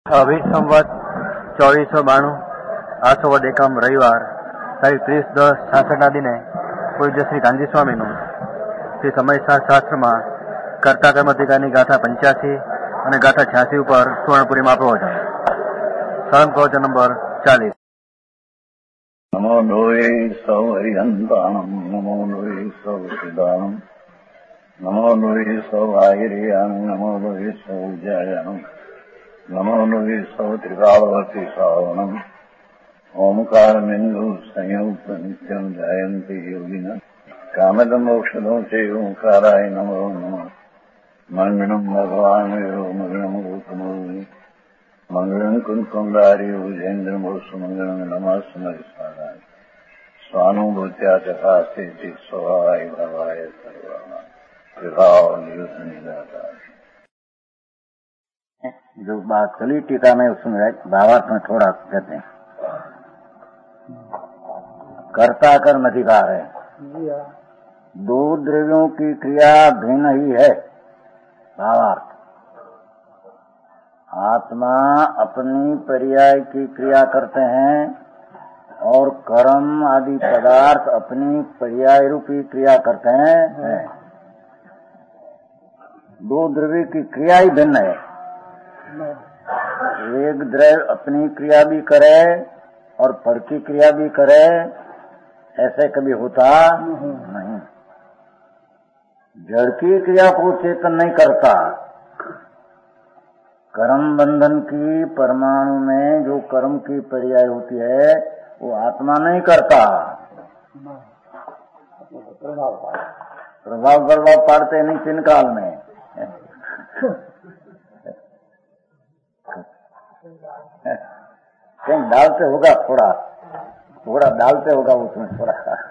અભી સંવત 2492 આસો એકમ રવિવાર તારીખ 30/10/66 દિને પૂજ્ય શ્રી ગાંધી સ્વામીનું શ્રી સમયશાસ્ત્રમાં કર્તા કર્મ અધિકારની ગાથા 85 અને ગાથા 86 ઉપર સુવર્ણપુરીમાં પ્રવચન. સ્વયં પ્રવચન નંબર 40. નમો લોહે સૌ હરિહંતાણમ નમો લોહે સૌ સિદ્ધાણમ નમો લોહે સૌ આયર્યાણમ નમો લોહે સૌ જયાણમ નમો લોહે સૌ ત્રિકાળવતી શ્રાવણમ ઓમકારમિંદુ સંયુક્ત નિત્યમ જયંતિ યોગિના કામદમોક્ષદો છે ઓંકારાય નમો નમઃ. મંગળમ ભગવાન મંગળમ ગૌતમો મંગળમ કુંકુંડાર્યો જૈન્દ્રમોષ મંગળમ નમઃ સ્વાનુભૂત્યા ચકાસ્તે સ્વાય ભવાય સર્વા विभाव निदाता. जो बात चली टीका में उसमें भावार्थ में थोड़ा कहते हैं. कर्ता कर्म अधिकार है. दो द्रव्यों की क्रिया भिन्न ही है. भावार्थ आत्मा अपनी पर्याय की क्रिया करते हैं और कर्म आदि पदार्थ अपनी पर्याय रूपी क्रिया करते हैं. दो द्रव्य की क्रिया ही भिन्न है. एक द्रव्य अपनी क्रिया भी करे और पर की क्रिया भी करे, ऐसे कभी होता नहीं. जड़ की क्रिया को चेतन नहीं करता. कर्म बंधन की परमाणु में जो कर्म की पर्याय होती है वो आत्मा नहीं करता. प्रभाव पाड़ते नहीं चिन्ह काल में. कहीं डालते होगा, थोड़ा डालते होगा उसमें थोड़ा.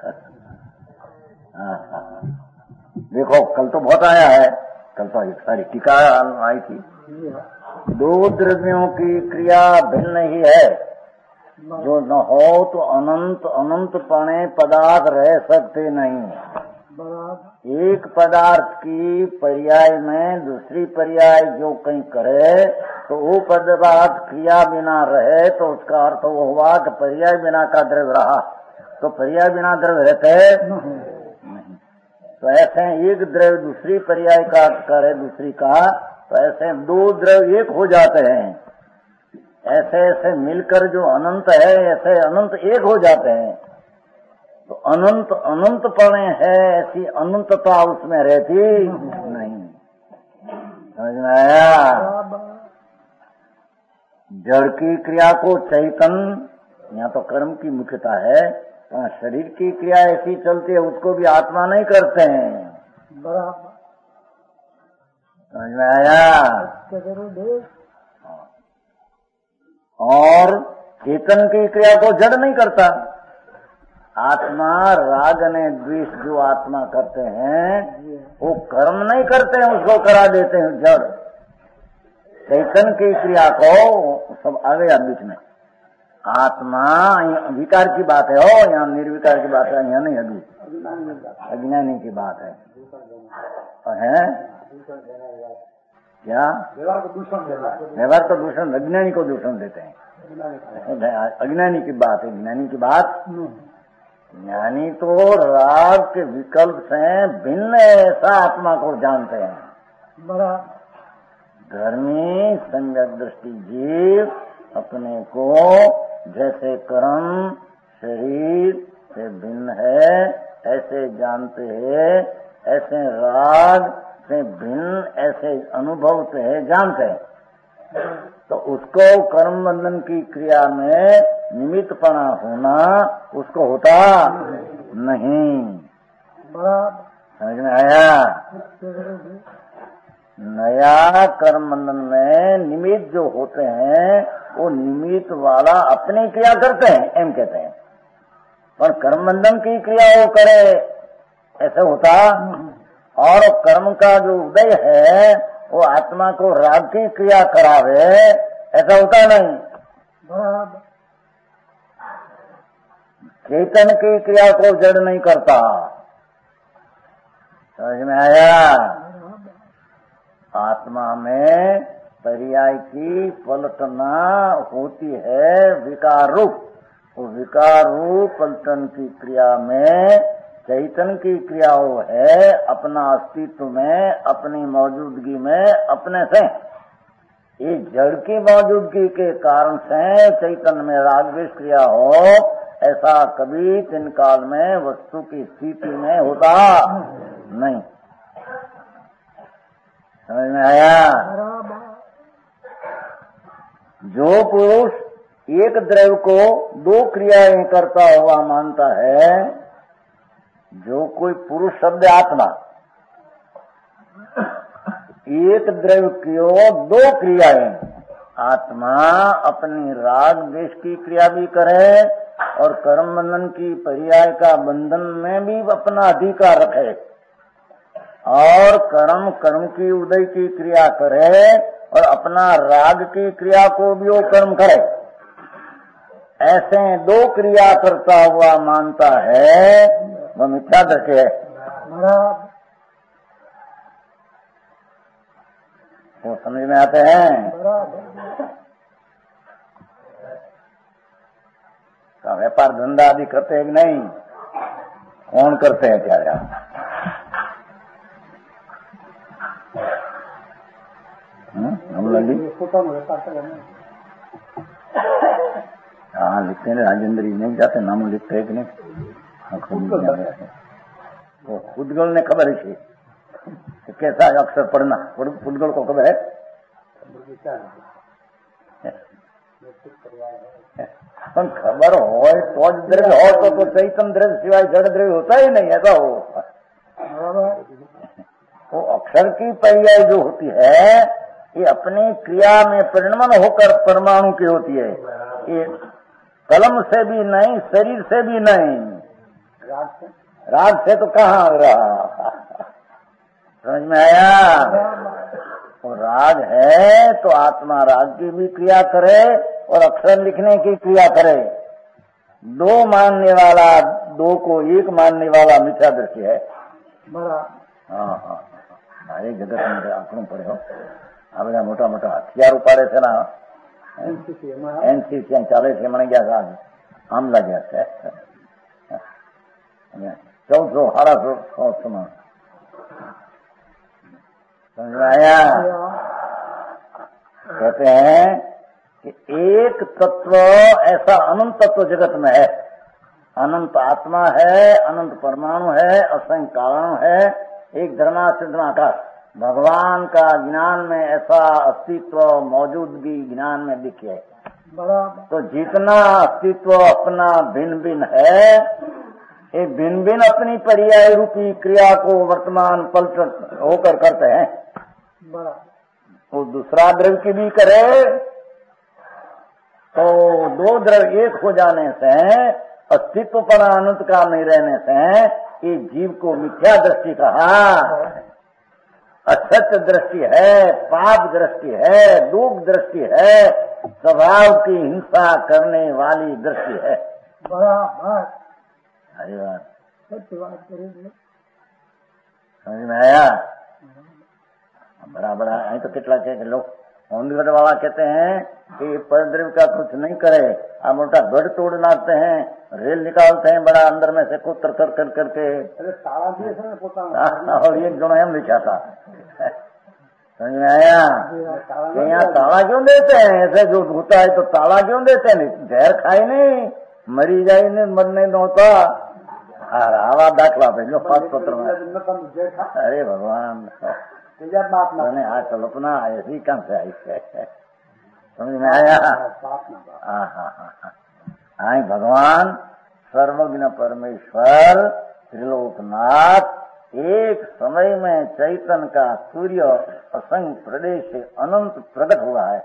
देखो कल तो बहुत आया है, कल तो एक सारी टीका आई थी. दो द्रव्यों की क्रिया भिन्न ही है. जो न हो तो अनंत पणे पदार्थ रह सकते नहीं. एक पदार्थ की पर्याय में दूसरी पर्याय जो कहीं करे तो वो पदार्थ क्रिया बिना रहे तो उसका अर्थ वो हुआ कि पर्याय बिना का द्रव्य रहा. तो पर्याय बिना द्रव्य रहते नहीं. तो ऐसे एक द्रव्य दूसरी पर्याय का करे दूसरी का, तो ऐसे दो द्रव्य एक हो जाते हैं. ऐसे ऐसे मिलकर जो अनंत है ऐसे अनंत एक हो जाते हैं. तो अनंत पणे है, ऐसी अनंतता उसमें रहती नहीं. समझ में आया? जड़ की क्रिया को चैतन, यहाँ तो कर्म की मुख्यता है, शरीर की क्रिया ऐसी चलती है उसको भी आत्मा नहीं करते हैं. बराबर. समझ में आया? और चेतन की क्रिया को जड़ नहीं करता. आत्मा राग ने द्वेष जो आत्मा करते हैं वो कर्म नहीं करते हैं, उसको करा देते हैं जड़. चैतन की क्रिया को सब आ गया बीच में. आत्मा विकार की बात है, हो यहाँ निर्विकार की बात है, यहाँ नहीं. अभी अज्ञानी की बात है. क्या व्यवहार तो दूषण अज्ञानी को दूषण देते हैं. अज्ञानी की बात है. ज्ञानी की बात, ज्ञानी तो राग के विकल्प से भिन्न ऐसा आत्मा को जानते हैं. धर्मी सम्यक दृष्टि जीव अपने को जैसे कर्म शरीर से भिन्न है ऐसे जानते हैं, ऐसे राग से भिन्न ऐसे अनुभव से जानते हैं. तो उसको कर्म बंधन की क्रिया में निमित्तपना होना उसको होता नहीं. समझ में आया? नया कर्म बंधन में निमित्त जो होते हैं वो निमित्त वाला अपनी क्रिया करते हैं एम कहते हैं, पर कर्म बंधन की क्रिया वो करे ऐसे होता. और कर्म का जो उदय है वो आत्मा को राग की क्रिया करावे ऐसा होता नहीं. चेतन की क्रिया को जड़ नहीं करता. समझ में आया? आत्मा में पर्याय की पलटना होती है विकार रूप। वो विकार रूप पलटन की क्रिया में चैतन्य की क्रिया वो है अपना अस्तित्व में, अपनी मौजूदगी में, अपने से। ये जड़ की मौजूदगी के कारण से चैतन्य में राग द्वेष क्रिया हो, ऐसा कभी तीन काल में वस्तु की स्थिति में होता नहीं। समझ में आया? जो पुरुष एक द्रव्य को दो क्रियाएं करता हुआ मानता है, जो कोई पुरुष शब्द आत्मा एक द्रव्य की दो क्रियाएं, आत्मा अपनी राग द्वेष की क्रिया भी करे और कर्म बंधन की पर्याय का बंधन में भी अपना अधिकार रखे, और कर्म की उदय की क्रिया करे और अपना राग की क्रिया को भी वो कर्म करे। ऐसे दो क्रिया करता हुआ मानता है, वो मिथ्या दृष्टि है। वो समझ में आते हैं? का व्यापार धंधा आदि करते हैं कि नहीं? कौन करते हैं? क्या हम हाँ लिखते हैं, राजेंद्र जी नहीं जाते, नाम लिखते हैं कि नहीं? खुदगल ने खबर है कैसा अक्षर पढ़ना, खुदगल को खबर है? પણ ખબર હોય તો જ દ્રવ્ય હોય તો ચૈતન્ય દ્રવ્ય સિવાય જડ દ્રવ્ય होता ही नहीं, ऐसा हो। वो अक्षर की पर्याय जो होती है ये अपनी क्रिया में परिणमन होकर परमाणु की होती है। ये कलम से भी नहीं, शरीर से भी नहीं, राग से तो कहाँ रहा। समझ में आया? वो राग है तो आत्मा राग की भी क्रिया करे और अक्षर लिखने की क्रिया करे। दो मानने वाला, दो को एक मानने वाला मिथ्या दृष्टि है। हाँ हाँ, भाई जगत में आंकड़ों पड़े हो, आ બધા મોટા મોટા હથિયાર ઉપાડે છે ને, એનસીસી ચાલે છે, મને ગયા આમ લાગ્યા છે 1400 1500 સમાન। समझ में आया? कहते हैं कि एक तत्व ऐसा अनंत तत्व जगत में है, अनंत आत्मा है, अनंत परमाणु है, असंख्य कारण है, एक धर्मासिद्ध आकाश। भगवान का ज्ञान में ऐसा अस्तित्व मौजूदगी ज्ञान में दिखे, तो जितना अस्तित्व अपना भिन्न भिन्न है, ये भिन्न भिन्न अपनी पर्याय रूपी क्रिया को वर्तमान पलट होकर करते हैं। वो दूसरा द्रव्य की भी करे तो दो द्रव्य एक हो जाने से, अस्तित्व पर अनंत का नहीं रहने से ये जीव को मिथ्या दृष्टि कहा। असत्य दृष्टि है, पाप दृष्टि है, दुख दृष्टि है, स्वभाव की हिंसा करने वाली दृष्टि है। अरे बात समझ में आया? बराबर है। तो कितना के लोग होंदगढ़ वाला कहते हैं कि परद्रव्य का कुछ नहीं करे, आ मोटा गढ़ तोड़ नाखते हैं, रेल निकालते हैं बड़ा अंदर में से कुतर कर कर करके, और एक जनो एम लिखा था। समझ में आया? यहाँ ताला क्यों देते हैं? ऐसे जो होता है तो ताला क्यों देते हैं? जहर खाए नहीं, मरी जाए नहीं, मरने न होता। आवा दाखला भेजो 5 पत्र में। अरे भगवान, आ कल्पना ऐसी कहाँ से आई है? समझ में आया? हाँ, भगवान सर्वज्ञ परमेश्वर त्रिलोकनाथ एक समय में चैतन्य का सूर्य असंख्य प्रदेश से अनंत प्रकट हुआ है।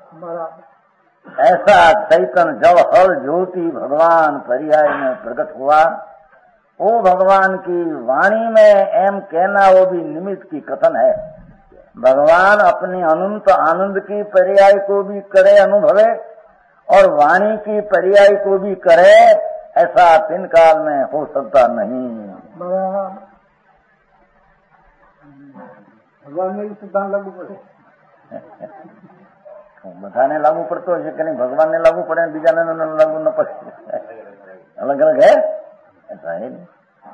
ऐसा चैतन्य जवहर ज्योति भगवान पर्याय में प्रकट हुआ। वो भगवान की वाणी में एम कहना वो भी निमित्त की कथन है। भगवान अपनी अनंत आनंद की पर्याय को भी करे अनुभवे और वाणी की पर्याय को भी करे, ऐसा तीन काल में हो सकता नहीं। भगवान ने सिद्धांत लागू करे। બધાને લાગુ પડતો હશે કે નહીં? ભગવાનને લાગુ પડે બીજાને લાગુ ન પડે? अलग अलग है, ऐसा है नहीं,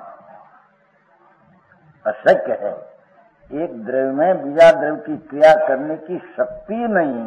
अशक्य है। एक द्रव्य में बीजा द्रव्य की क्रिया करने की शक्ति नहीं,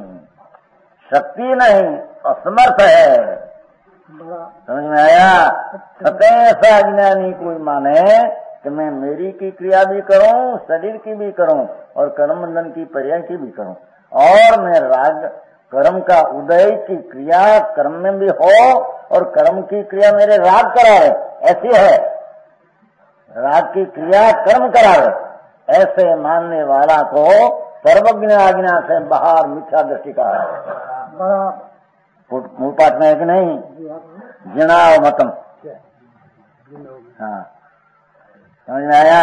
असमर्थ है। समझ में आया? सतह ऐसा अज्ञानी कोई माने कि मैं मेरी की क्रिया भी करूं, शरीर की भी करूं और कर्म बंधन की पर्याय की भी करूं, और मैं राग कर्म का उदय की क्रिया कर्म में भी हो और कर्म की क्रिया मेरे राग करावे, ऐसी है। राग की क्रिया कर्म करावे, ऐसे मानने वाला को सर्वज्ञ आज्ञा से बाहर मिथ्या दृष्टि का है। मूल पाठ में है कि नहीं? जिनाव मतम। हाँ, समझ में आया?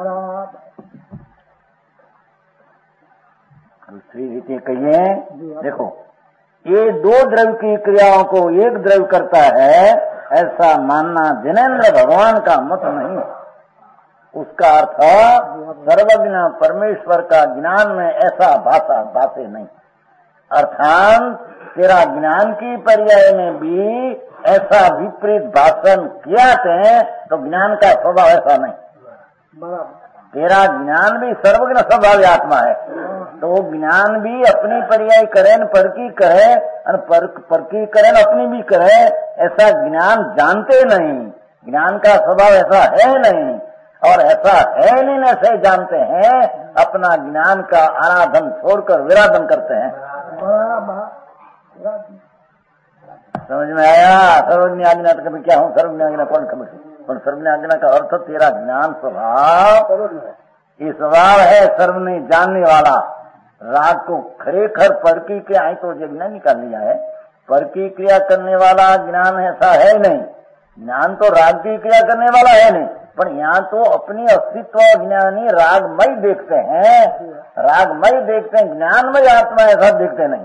दूसरी रीति कहिए, देखो, ये दो द्रव्य की क्रियाओं को एक द्रव्य करता है, ऐसा मानना जिनेन्द्र भगवान का मत नहीं। उसका अर्थ सर्वज्ञ परमेश्वर का ज्ञान में ऐसा बातें नहीं। अर्थात तेरा ज्ञान की पर्याय में भी ऐसा विपरीत भाषण किया तो ज्ञान का स्वभाव ऐसा नहीं। तेरा ज्ञान भी सर्वज्ञ स्वभाव आत्मा है, तो ज्ञान भी अपनी पर्याय करे न परकी करे, परकी करे न अपनी भी करे, ऐसा ज्ञान जानते नहीं। ज्ञान का स्वभाव ऐसा है नहीं, और ऐसा है नहीं ऐसे जानते हैं, अपना ज्ञान का आराधन छोड़कर विराधन करते हैं। समझ में आया? सर्वज्ञ आज्ञा तो कभी क्या हूँ? सर्वज्ञ आज्ञा कौन खबर? सर्वज्ञ आज्ञा का अर्थ तेरा ज्ञान स्वभाव, ये स्वभाव है सर्वज्ञ जानने वाला। राग को खरेखर परकी क्रिया आई तो ज्ञान निकाल लिया है, परकी क्रिया करने वाला ज्ञान ऐसा है नहीं। ज्ञान तो राग की क्रिया करने वाला है नहीं, पर यहाँ तो अपनी अस्तित्व ज्ञानी रागमय देखते हैं, ज्ञानमय आत्मा ऐसा देखते नहीं।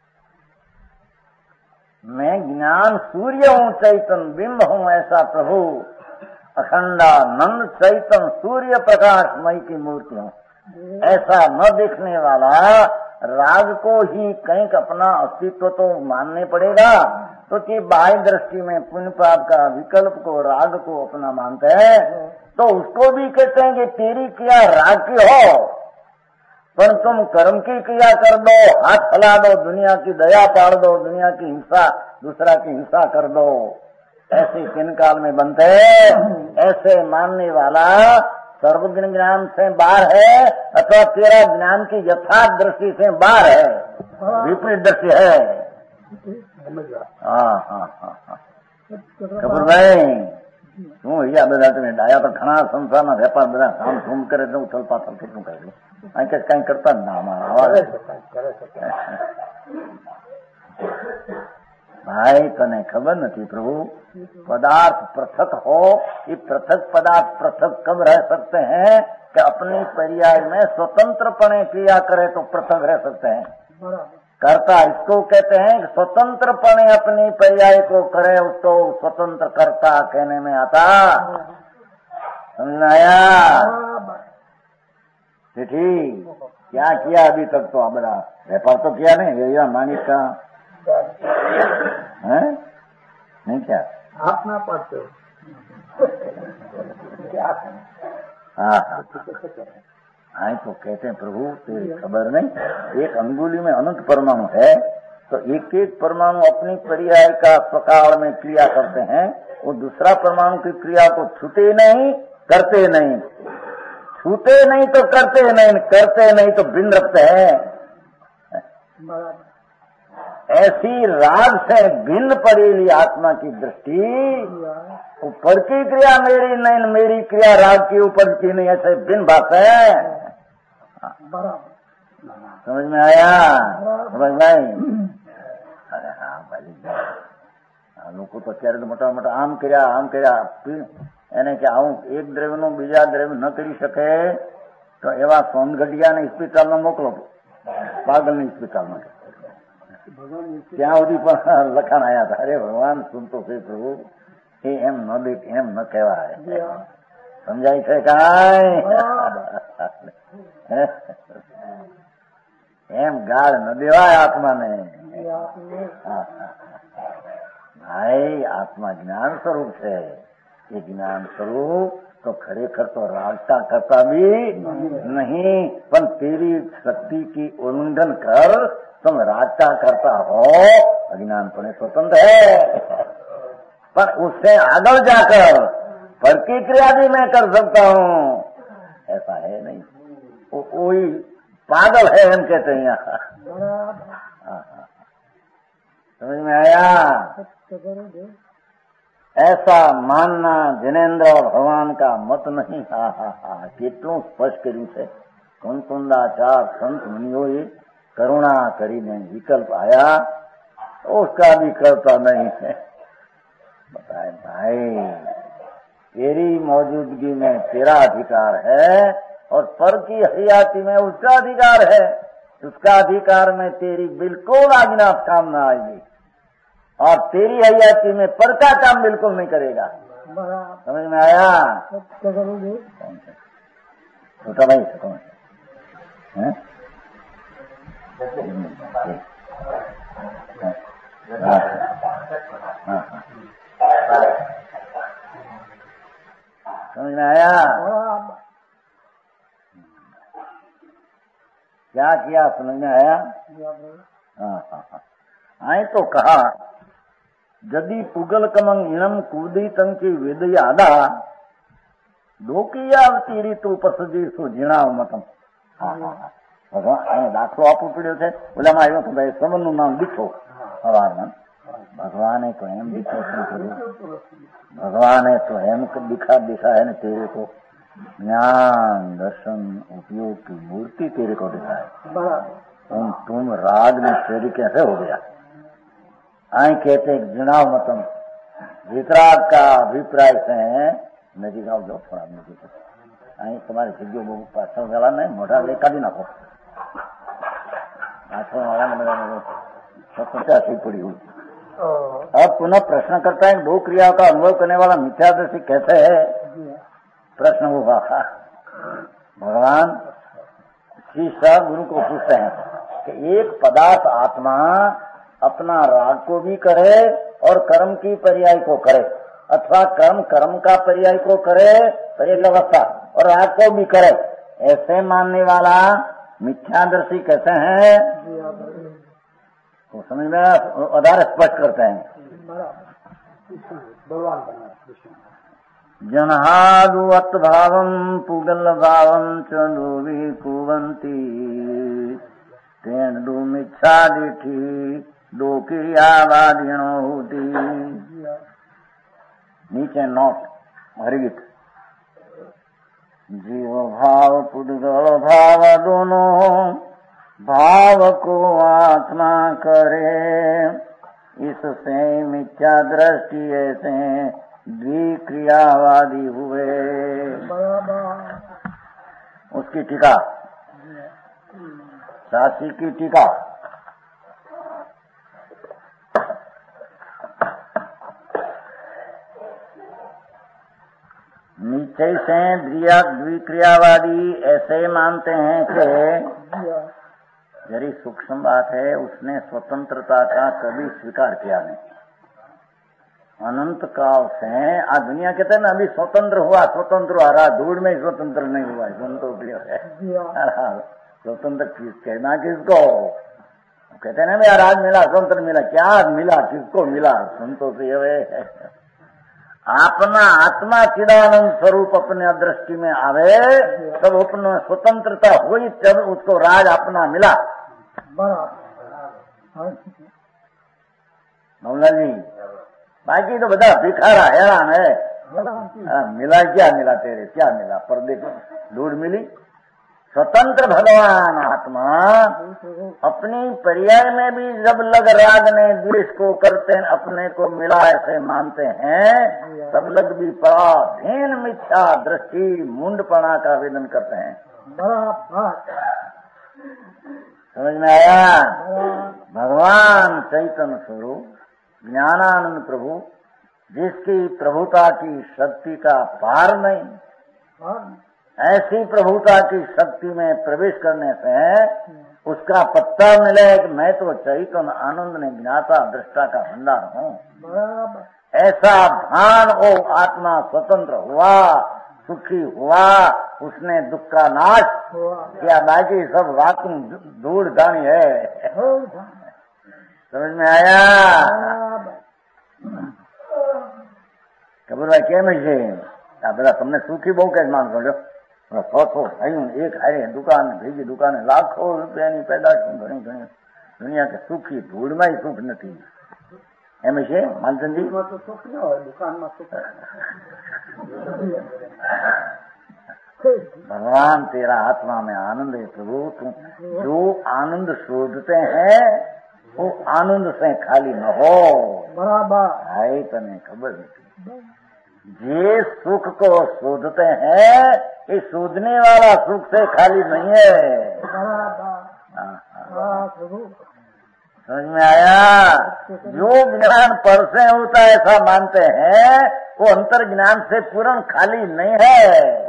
मैं ज्ञान सूर्य हूँ, चैतन्य बिंब हूँ, ऐसा प्रभु अखंडानंद चैतन्य सूर्य प्रकाशमय की मूर्ति हूँ, ऐसा न देखने वाला राग को ही कहीं अपना अस्तित्व तो मानने पड़ेगा। तो कि बाह्य दृष्टि में पुण्य पाप का विकल्प को राग को अपना मानते हैं, तो उसको भी कहते हैं कि तेरी क्रिया राग की हो, पर तुम कर्म की क्रिया कर दो, हाथ फैला दो, दुनिया की दया पाड़ दो, दुनिया की हिंसा, दूसरा की हिंसा कर दो, ऐसे किन काल में बनते हैं? ऐसे मानने वाला सर्वज्ञ ज्ञान से बाहर है, अथवा तेरा ज्ञान की यथार्थ दृष्टि से बाहर है, विपरीत दृष्टि है। हाँ। कपूर भाई, શું અહીંયા બધા તમે ડાયા પર ઘણા સંસારના વેપાર બધા કામ ધૂમ કરે તો ઉથલ પાથલ કેટલું કરે? અહીં કઈ કરતા જ ના અમારા भाई तने खबर नहीं प्रभु, पदार्थ पृथक हो, ये पृथक पदार्थ पृथक कब रह सकते हैं कि अपनी पर्याय में स्वतंत्रपणे क्रिया करे तो पृथक रह सकते हैं। कर्ता इसको कहते हैं कि स्वतंत्रपणे अपनी पर्याय को करे, उसको स्वतंत्र कर्ता कहने में आता। समझ में आया? ठीक, क्या किया अभी तक? तो बड़ा व्यापार तो किया नहीं, ये मानिक का है नहीं? क्या आप ना पढ़ते हो? हाँ, तो कहते हैं प्रभु तेरी खबर नहीं, एक अंगुली में अनंत परमाणु है, तो एक एक परमाणु अपनी पर्याय का स्वकाल में क्रिया करते हैं, वो दूसरा परमाणु की क्रिया को छूते नहीं, करते नहीं, छूते नहीं तो करते नहीं तो भिन्न रखते हैं। ऐसी राग से भिन्न पड़ेली आत्मा की दृष्टि, ऊपर की क्रिया मेरी नहीं, मेरी क्रिया राग की ऊपर की नहीं, ऐसे भिन्न बात है। समझ में आया? समझ में आई? अरे हाँ भाई, लोग तो અત્યારે મોટા મોટા આમ કર્યા એને કે આવું એક દ્રવ્યનું બીજા દ્રવ્ય ન કરી શકે તો એવા સોનગઢિયાને હોસ્પિટલમાં મોકલો, પાગલની હોસ્પિટલમાં। ત્યાં સુધી પણ લખાણ આવ્યા હતા, અરે ભગવાન સુનતો છે પ્રભુ, એ એમ ન કહેવાય। સમજાય છે કાંઈ? એમ ગાળ ન દેવાય આત્માને. ભાઈ આત્મા જ્ઞાન સ્વરૂપ છે. એ જ્ઞાન સ્વરૂપ તો ખરેખર તો रागता करता भी नहीं, पर तेरी शक्ति की उल्लंघन कर तुम रागता करता हो, अज्ञानपणे स्वतंत्र है. पर उससे आगे जाकर प्रतिक्रिया भी मैं कर सकता हूँ, ऐसा है नहीं. कोई पागल है हम कहते हैं यहाँ. समझ में आया? ऐसा मानना जिनेन्द्र और भगवान का मत नहीं. हा हा हा કેટલું સ્પષ્ટ કર્યું છે. कुंतुंदाचार संत मुनियों करुणा કરીને विकल्प आया, उसका भी करता नहीं है. बताए भाई, तेरी मौजूदगी में तेरा अधिकार है और पर की हयाती में उसका अधिकार है. उसका अधिकार में तेरी बिल्कुल आज्ञा काम न आएगी और तेरी हयाती में पर का काम बिल्कुल नहीं करेगा. समझ में आया? छोटा भाई कौन है? समझ में आया? क्या किया समझ में आया? आए तो कहा यदि पुगल कमंग इणम कूदितं की वेदयादा डोकिया तीरी तू पसदी सु जीणाव मतम. भगवान અહીં દાખલો આપવો પડ્યો છે. ઓલામાં આવ્યો તો ભાઈ સમનનું નામ દીઠો સવારમાં. ભગવાને તો એમ દીઠો શું કર્યું? ભગવાને તો એમ दिखा है न तेरे को ज्ञान दर्शन उपयोग की मूर्ति तेरे को दिखाए. तुम राग में चोरी कैसे हो गया? आई कहते जिनाव मतम वितराग का अभिप्राय से नजीक आओ जाओ थोड़ा नजीक. आई तुम्हारी जगह वो पाछળ वाला नहीं मोटा ले काढ़ी नाखो. पाछળ वाला ने सत्यासी पड़ी हुई. अब पुनः प्रश्न करता है दो क्रियाओं का अनुभव करने वाला मिथ्यादर्शी कैसे है? प्रश्न हुआ. भगवान शिष्य गुरु को पूछते हैं कि एक पदार्थ आत्मा अपना राग को भी करे और कर्म की पर्याय को करे, अथवा कर्म का पर्याय को करे, पर्याय अवस्था और राग को भी करे, ऐसे मानने वाला मिथ्यादर्शी कैसे हैं? तो समझ में आधार स्पष्ट करते हैं. जनहादुवत भावम पुगल भावम चंदोवी कुवंती तेन दो मिच्छा दिठी दो क्रियावादिनो होती. नीचे नोट हरित जीव भाव पुद्गल भाव दोनों भाव को आत्मा करे, इससे मिथ्या दृष्टि ऐसे द्विक्रियावादी हुए. उसकी टीका शास्त्री की टीका. नीचे से द्विक्रियावादी ऐसे मानते हैं कि जरी सूक्ष्म बात है, उसने स्वतंत्रता का कभी स्वीकार किया नहीं. अनंत काल से आज दुनिया कहते हैं ना अभी स्वतंत्र हुआ रहा, धूल में स्वतंत्र नहीं हुआ. संतोष है स्वतंत्र कहना किसको? कहते हैं ना यार आज मिला स्वतंत्र मिला. क्या मिला? किसको मिला? संतोष है अपना आत्मा चिदानंद स्वरूप अपने दृष्टि में आवे तब अपना स्वतंत्रता हुई, तब उसको राज अपना मिला. मौला जी बाकी तो बता भिखारा हैरान है. मिला क्या मिला तेरे? क्या मिला? पर्दे को धूल मिली. स्वतंत्र भगवान आत्मा अपनी पर्याय में भी जब लग राग ने द्वेष को करते हैं, अपने को मिला ऐसे मानते हैं, तब लग भी पराधीन मिथ्या दृष्टि मुंडपना का आवेदन करते हैं. समझ में आया? भगवान चैतन्य स्वरूप ज्ञानानंद प्रभु, जिसकी प्रभुता की शक्ति का पार नहीं, ऐसी प्रभुता की शक्ति में प्रवेश करने से उसका पत्ता मिले कि मैं तो चैतन्य आनंद ने ज्ञाता दृष्टा का भंडार हूँ, ऐसा भान ओ आत्मा स्वतंत्र हुआ, सुखी हुआ, उसने दुख का नाश किया। बाकी सब वाकुम धूल धानी है। समझ में आया? खबर भाई केम છે? આ બધા તમને સુખી બહુ કઈ માણસો છો, 100 ભાઈઓ એક હારે દુકાન ભેગી દુકાને લાખો રૂપિયાની પેદાશ ઘણી ઘણી દુનિયા કે સુખી ધૂળમાં સુખ નથી એમ છે માનસનજી? તો સુખ ન હોય, દુકાનમાં સુખ। भगवान तेरा आत्मा में आनंद है प्रभु, तुम जो आनंद शोधते हैं वो आनंद से खाली न हो। बराबर है, तने खबर नहीं। जे सुख को शोधते हैं ये शोधने वाला सुख से खाली नहीं है। समझ में आया? जो ज्ञान पर से होता है ऐसा मानते हैं वो अंतर ज्ञान से पूर्ण खाली नहीं है।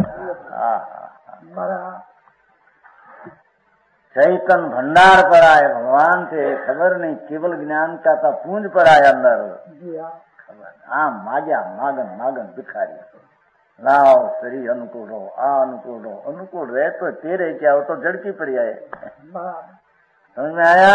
चैतन्य भंडार पर आए भगवान से खबर नहीं, केवल ज्ञान का था पूंज पर आए अंदर। हाँ माजा मागन मागन भिखारी लाओ शरीर अनुकूल हो, आ अनुकूल हो, अनुकूल रहे तो तेरे क्या हो तो जड़ की पड़ी आए। समझ में आया?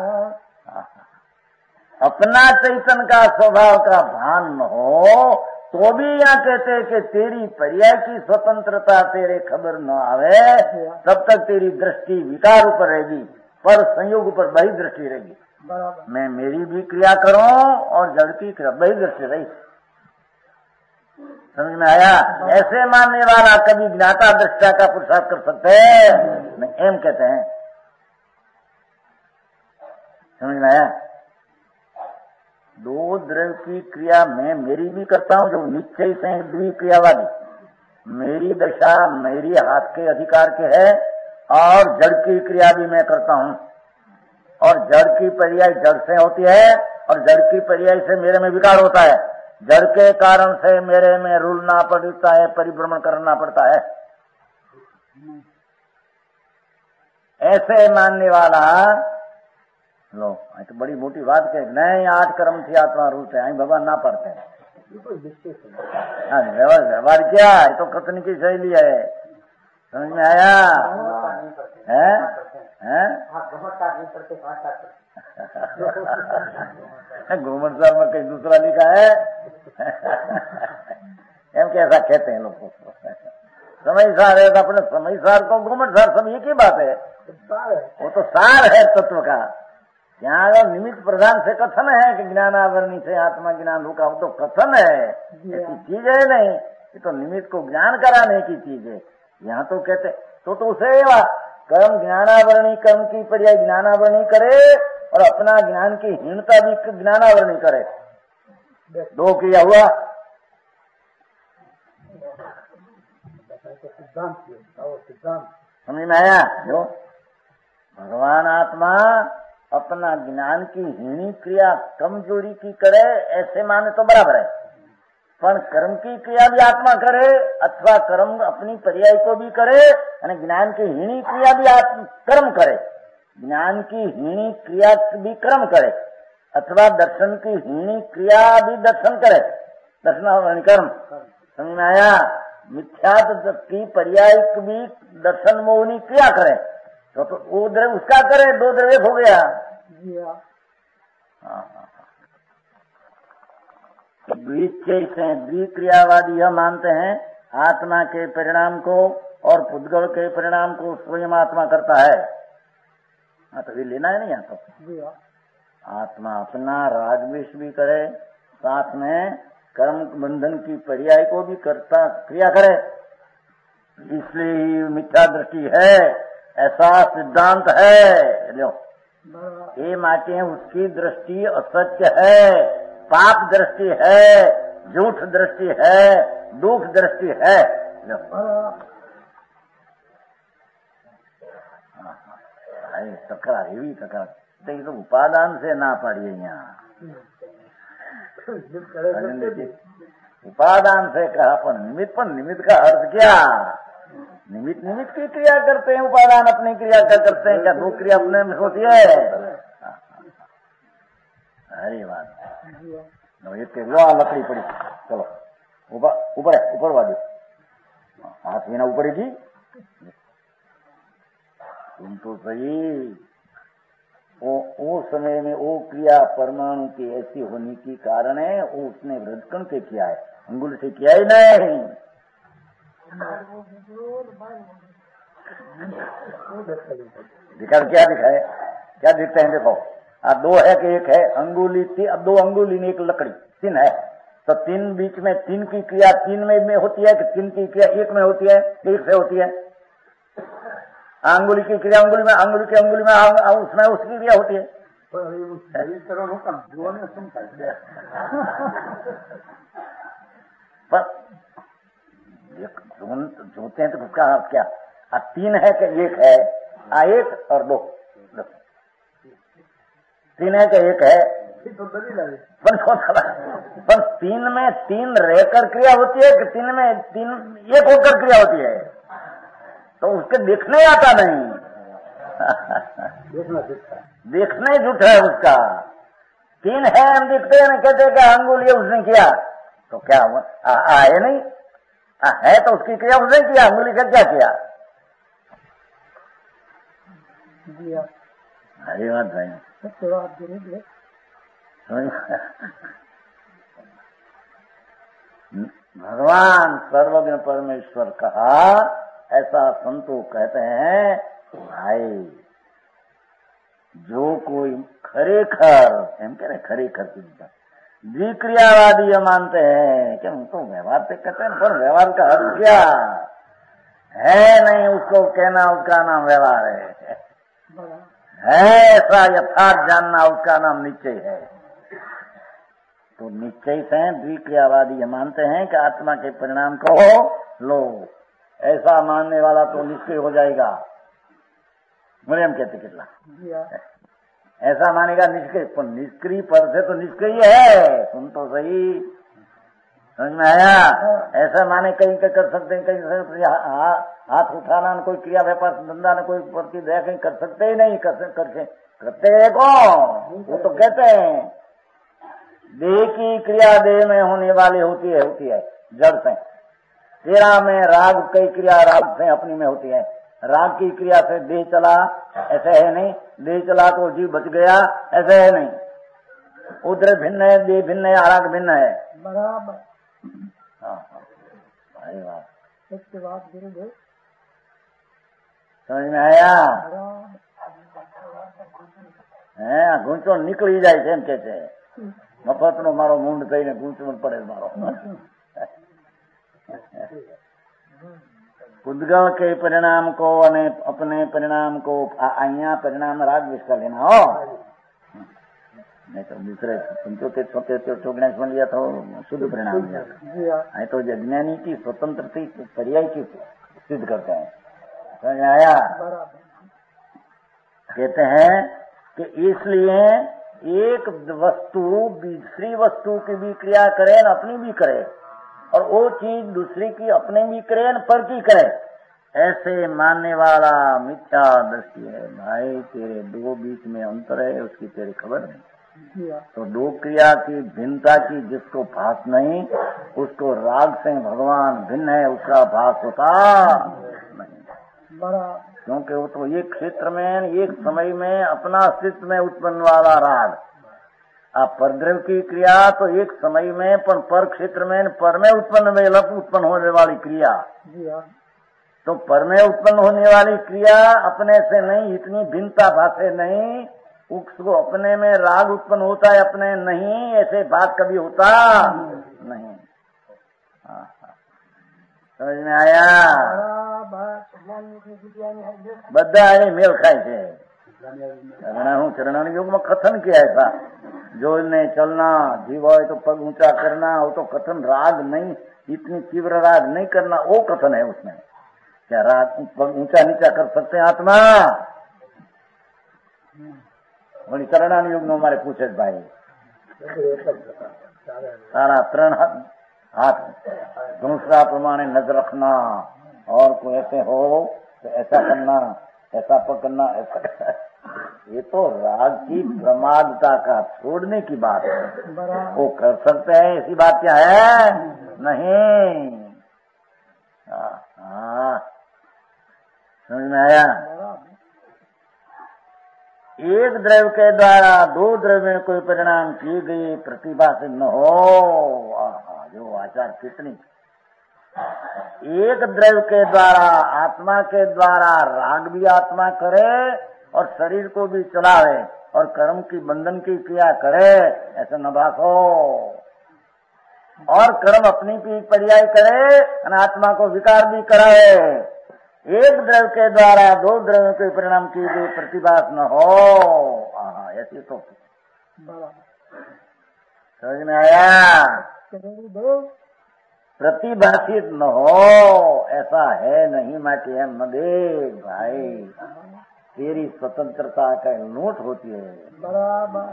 अपना चैतन्य का स्वभाव का भान न हो तो भी यहाँ कहते हैं कि तेरी पर्याय की स्वतंत्रता तेरे खबर न आवे तब तक तेरी दृष्टि विकार ऊपर रहेगी, पर संयोग ऊपर बही दृष्टि रहेगी। मैं मेरी भी क्रिया करूं और जड़ की क्रिया बही दृष्टि रही। समझ में आया? ऐसे मानने वाला कभी ज्ञाता दृष्टा का पुरुषार्थ कर सकते हैं? एम कहते हैं। समझ में आया? दो द्रव्य की क्रिया मैं मेरी भी करता हूँ, जो निश्चय से द्विक्रियावादी, मेरी दशा मेरी हाथ के अधिकार के है, और जड़ की क्रिया भी मैं करता हूँ, और जड़ की पर्याय जड़ से होती है और जड़ की पर्याय से मेरे में विकार होता है, जड़ के कारण से मेरे में रुलना पड़ता है, परिभ्रमण करना पड़ता है। ऐसे मानने वाला लो तो बड़ी मोटी बात कहे नहीं 8 कर्म थी आत्मा रूप है, आई भगवान ना पढ़ते हैं। व्यवहार क्या है तो कथन की शैली है। समझ में आया? घूमन साहब में कहीं दूसरा लिखा है। एम कैसा कहते हैं लोग समय सार है, अपने समय सार को घूमन सार सब एक ही बात है, वो तो सार है तत्व का। यहाँ अगर निमित्त प्रधान से कथन है कि ज्ञानावरणी से आत्मा ज्ञान होगा, वो तो कथन है, ऐसी चीज है नहीं, ये तो निमित्त को ज्ञान कराने की चीज है। यहाँ तो कहते तो उसे कर्म ज्ञानावरणी, कर्म की पर्याय ज्ञानावरणी करे और अपना ज्ञान की हीनता भी ज्ञानावरणी करे, दो क्रिया हुआ। समझ में आया? जो भगवान आत्मा अपना ज्ञान की हीनी क्रिया कमजोरी की करे ऐसे माने तो बराबर है, पर कर्म की क्रिया भी आत्मा करे अथवा कर्म अपनी पर्याय को भी करे और ज्ञान की हीनी क्रिया भी कर्म करे, ज्ञान की हीनी क्रिया भी कर्म करे अथवा दर्शन की हीनी क्रिया भी दर्शन करे, दर्शन कर्म। समझ में आया? मिथ्यात्व की पर्याय भी दर्शन मोहनी क्रिया करे तो वो द्रव्य उसका करे, 2 द्रव्य हो गया। द्विचय से द्विक्रियावादी यह मानते हैं आत्मा के परिणाम को और पुद्गल के परिणाम को स्वयं आत्मा करता है। तो ये लेना है नहीं यहाँ तो आत्मा अपना रागद्वेष भी करे, साथ में कर्म बंधन की पर्याय को भी करता क्रिया करे, इसलिए मिथ्या दृष्टि है, ऐसा सिद्धांत है। लो ये माटे उसकी दृष्टि असत्य है, पाप दृष्टि है, झूठ दृष्टि है, दुख दृष्टि है। लो तकरार एवी तकरार तो उपादान से ना पाड़िए यहाँ उपादान से कहा पर निमित्त का अर्थ क्या? निमित्त निमित्त की क्रिया करते हैं, उपादान अपनी क्रिया का करते हैं। क्या दो क्रिया अपने में होती है? अरे बात एक लकड़ी पड़ी, चलो ऊपर है, ऊपर वाली हाथ में ना ऊपर ही। तुम तो सही वो समय में वो क्रिया परमाणु की ऐसी होने की कारण है, वो उसने वृद्धकण से किया है, अंगुल से किया ही नहीं। दिखा क्या दिखाए, क्या दिखते हैं? देखो दो है कि एक है, अंगुली थी, अब दो अंगुली ने एक लकड़ी, तीन है, तो तीन बीच में तीन की क्रिया तीन में होती है कि तीन की क्रिया एक में होती है, एक से होती है? अंगुली की क्रिया अंगुली में, अंगुली की अंगुली में, उसमें उसकी क्रिया होती है। पर जोते हैं तो उसका अर्थ क्या? तीन है कि एक है? एक और दो, तीन है कि एक है? पर तीन में तीन रहकर क्रिया होती है कि तीन में तीन एक होकर क्रिया होती है? तो उसके देखने आता नहीं, देखने झूठ है उसका। तीन है, हम देखते हैं, कहते हैं कि अंगुल ये उसने किया, तो क्या हुआ? है नहीं, है तो उसकी क्रिया उसने किया, अंगुली का क्या किया? अरे बात भाई, भगवान सर्वज्ञ परमेश्वर कहा, ऐसा संतो कहते हैं भाई जो कोई खरेखर, हम कह रहे खरेखर की द्विक्रियावादी ये मानते हैं कि हम तो व्यवहार से कहते हैं, पर व्यवहार का अर्थ क्या है? नहीं, उसको कहना उसका नाम व्यवहार है ऐसा यथार्थ जानना उसका नाम निश्चय है। तो निश्चय से द्विक्रियावादी ये मानते हैं कि आत्मा के परिणाम को लो, ऐसा मानने वाला तो निष्क्रिय हो जाएगा। मुझे हम कहते कितना ऐसा मानेगा निष्क्रिय, पर निष्क्रिय पर से तो निष्क्रिय है। सुन तो सही, समझ में आया? ऐसा माने कहीं का कर सकते हैं, कहीं हाथ उठाना, कोई क्रिया व्यापार धंधा न कोई प्रति दया कहीं कर सकते ही नहीं, करते हैं कौन? वो तो कहते हैं देह की क्रिया देह में होने वाली होती है जड़ से। तेरा में राग कई क्रिया राग से अपनी में होती है, राग की क्रिया से देह चला, ऐसे है नहीं। देह चला तो जीव बच गया, ऐसे है नहीं। उधर भिन्न है, देह भिन्न है, राग भिन्न है, बराबर। भाई बात समझ में आया? गूंचो निकली जाए છે એમ કે છે, મફતનો મારો મૂંડ થઈને ગૂંચવણ પડે મારો। उद्गम के परिणाम को અને अपने परिणाम को અહીંયા परिणाम राग विष का लेना हो, नहीं तो दूसरे 75 49 बन लिया तो शुद्ध परिणाम लिया। नहीं तो अज्ञानी की स्वतंत्रता पर्याय की सिद्ध करते हैं। समझ में आया? कहते हैं कि इसलिए एक वस्तु दूसरी वस्तु की भी क्रिया करे न अपनी भी करे, और वो चीज दूसरी की अपने भी करे न पर की करे, ऐसे मानने वाला मिथ्या दृष्टि है। भाई तेरे दो बीच में अंतर है, उसकी तेरी खबर नहीं। तो दो क्रिया की भिन्नता की जिसको भास नहीं, उसको राग से भगवान भिन्न है, उसका भास होता नहीं। क्योंकि वो तो एक क्षेत्र में एक समय में अपना अस्तित्व में उत्पन्न वाला राग, आप परद्रव्य की क्रिया तो एक समय में पर क्षेत्र में पर में उत्पन्न होने वाली क्रिया, तो पर में उत्पन्न होने वाली क्रिया अपने से नहीं, इतनी भिन्नता भाषे नहीं, उसको अपने में राग उत्पन्न होता है, अपने नहीं, ऐसे बात कभी होता नहीं। समझ में आया? બધા એ મેળ ખાય છે। चरण युग में कथन किया ऐसा, जोड़ने चलना, जीव हो तो पग ऊंचा करना, वो तो कथन राग नहीं, इतनी तीव्र राग नहीं करना, वो कथन है उसमें। क्या राग पग ऊंचा नीचा कर सकते हैं आत्मा? वही चरणान युग में हमारे पूछे भाई, सारा 3 हाथ दूसरा प्रमाणे नजर रखना और कोई ऐसे हो तो ऐसा करना, ऐसा पकड़ना, ऐसा ये तो राग की प्रमादता का छोड़ने की बात है। वो कर सकते हैं, ऐसी बात क्या है? नहीं। हाँ, समझ में आया? एक द्रव्य के द्वारा दो द्रव्य में कोई परिणाम की गई प्रतिभा से न हो। जो आचार कितनी, एक द्रव्य के द्वारा आत्मा के द्वारा राग भी आत्मा करे और शरीर को भी चलावे और कर्म की बंधन की क्रिया करे, ऐसा न बात हो। और कर्म अपनी की पर्याय करे और आत्मा को विकार भी कराए। एक द्रव्य के द्वारा दो द्रव्यों के परिणाम की गई प्रतिभा न हो। ऐसी तो समझ में आया? प्रतिभाषित न हो, ऐसा है नहीं। माटी है न देख भाई, तेरी स्वतंत्रता का नोट होती है। बराबर।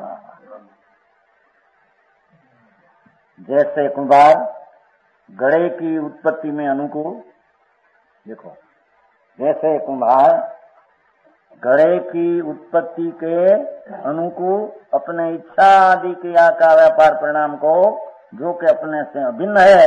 जैसे कुंभार घड़े की उत्पत्ति में अनुकूल, देखो जैसे कुंभार घड़े की उत्पत्ति के अनुकूल अपने इच्छा आदि क्रिया का व्यापार परिणाम को, जो कि अपने से अभिन्न है,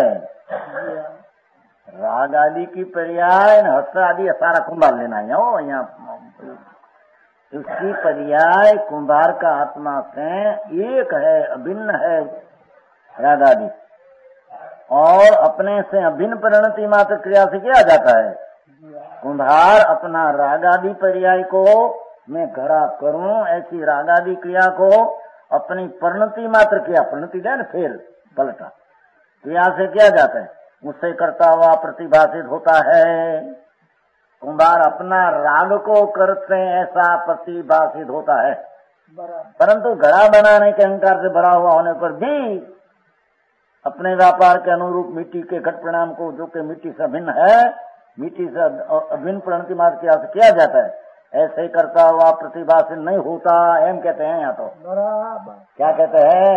राग आदि की पर्याय हस्त आदि सारा कुंभार लेना है। यहाँ उसकी पर्याय कुंभार का आत्मा से एक है, अभिन्न है राग आदि, और अपने से अभिन्न परिणति मात्र क्रिया से किया जाता है। कुंभार अपना राग आदि पर्याय को मैं घड़ा करूं, ऐसी राग आदि क्रिया को अपनी परिणति मात्र क्रिया, परिणति है ना, फेल पलटा क्रिया से किया जाता है, उससे करता हुआ प्रतिभाषित होता है। कुंभार अपना राग को करते ऐसा प्रतिभाषित होता है, परंतु घड़ा बनाने के अहंकार से भरा हुआ होने पर भी अपने व्यापार के अनुरूप मिट्टी के घट परिणाम को, जो कि मिट्टी से भिन्न है, मिट्टी से अभिन्न परिणति मात्र क्रिया से किया जाता है, ऐसे ही करता हुआ प्रतिभाषित नहीं होता। एम कहते हैं यहाँ तो क्या कहते हैं?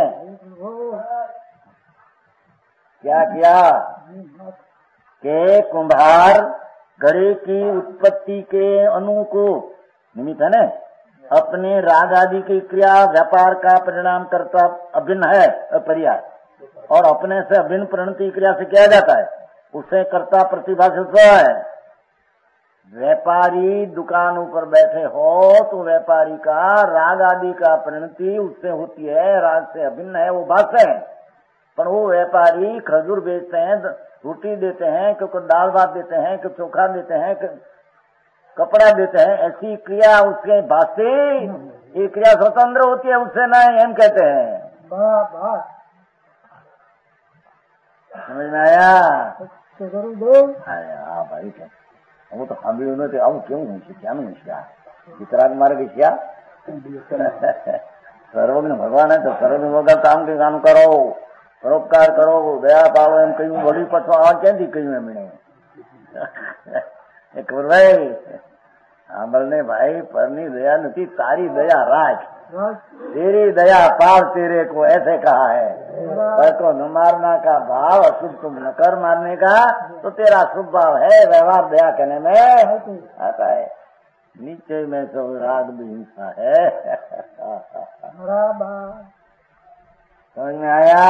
क्या किया के कुंभार घड़े की उत्पत्ति के अनुकूल निमित्त है न, अपने राग आदि की क्रिया व्यापार का परिणाम करता अभिन्न है पर्याय, और अपने से अभिन्न परिणति क्रिया से किया जाता है, उसे कर्ता प्रतिभाषित है। व्यापारी दुकान ऊपर बैठे हो तो व्यापारी का राग आदि का परिणति उससे होती है, राग से अभिन्न है, वो बात है। पर वो व्यापारी खजूर बेचते हैं, रोटी देते हैं, क्योंकि दाल भात देते हैं, कि चोखा देते हैं, कि कपड़ा देते हैं, ऐसी क्रिया उसके वास्ते ये क्रिया स्वतंत्र होती है, उससे नहीं, हम कहते हैं। समझ में आया? हाँ भाई, वो तो हम भी उन्होंने आऊ क्यों क्या वितराग मार्ग क्या सर्वज्ञ भगवान है तो सर्वज्ञ वगैरह काम के काम करो, परोपकार करो, दया पाओ। एम कहीं बड़ी पछवा क्या थी कहीं में मैंने खबर भाई સાંભળને भाई पરની दया नहीं, तारी दया राज, तेरी दया पार तेरे को, ऐसे कहा है। पर को न मारना का भाव, अशुभ तुम न कर मारने का, तो तेरा शुभ भाव है, व्यवहार दया करने में आता है। नीचे में सब राग भी हिंसा है। समझ में आया?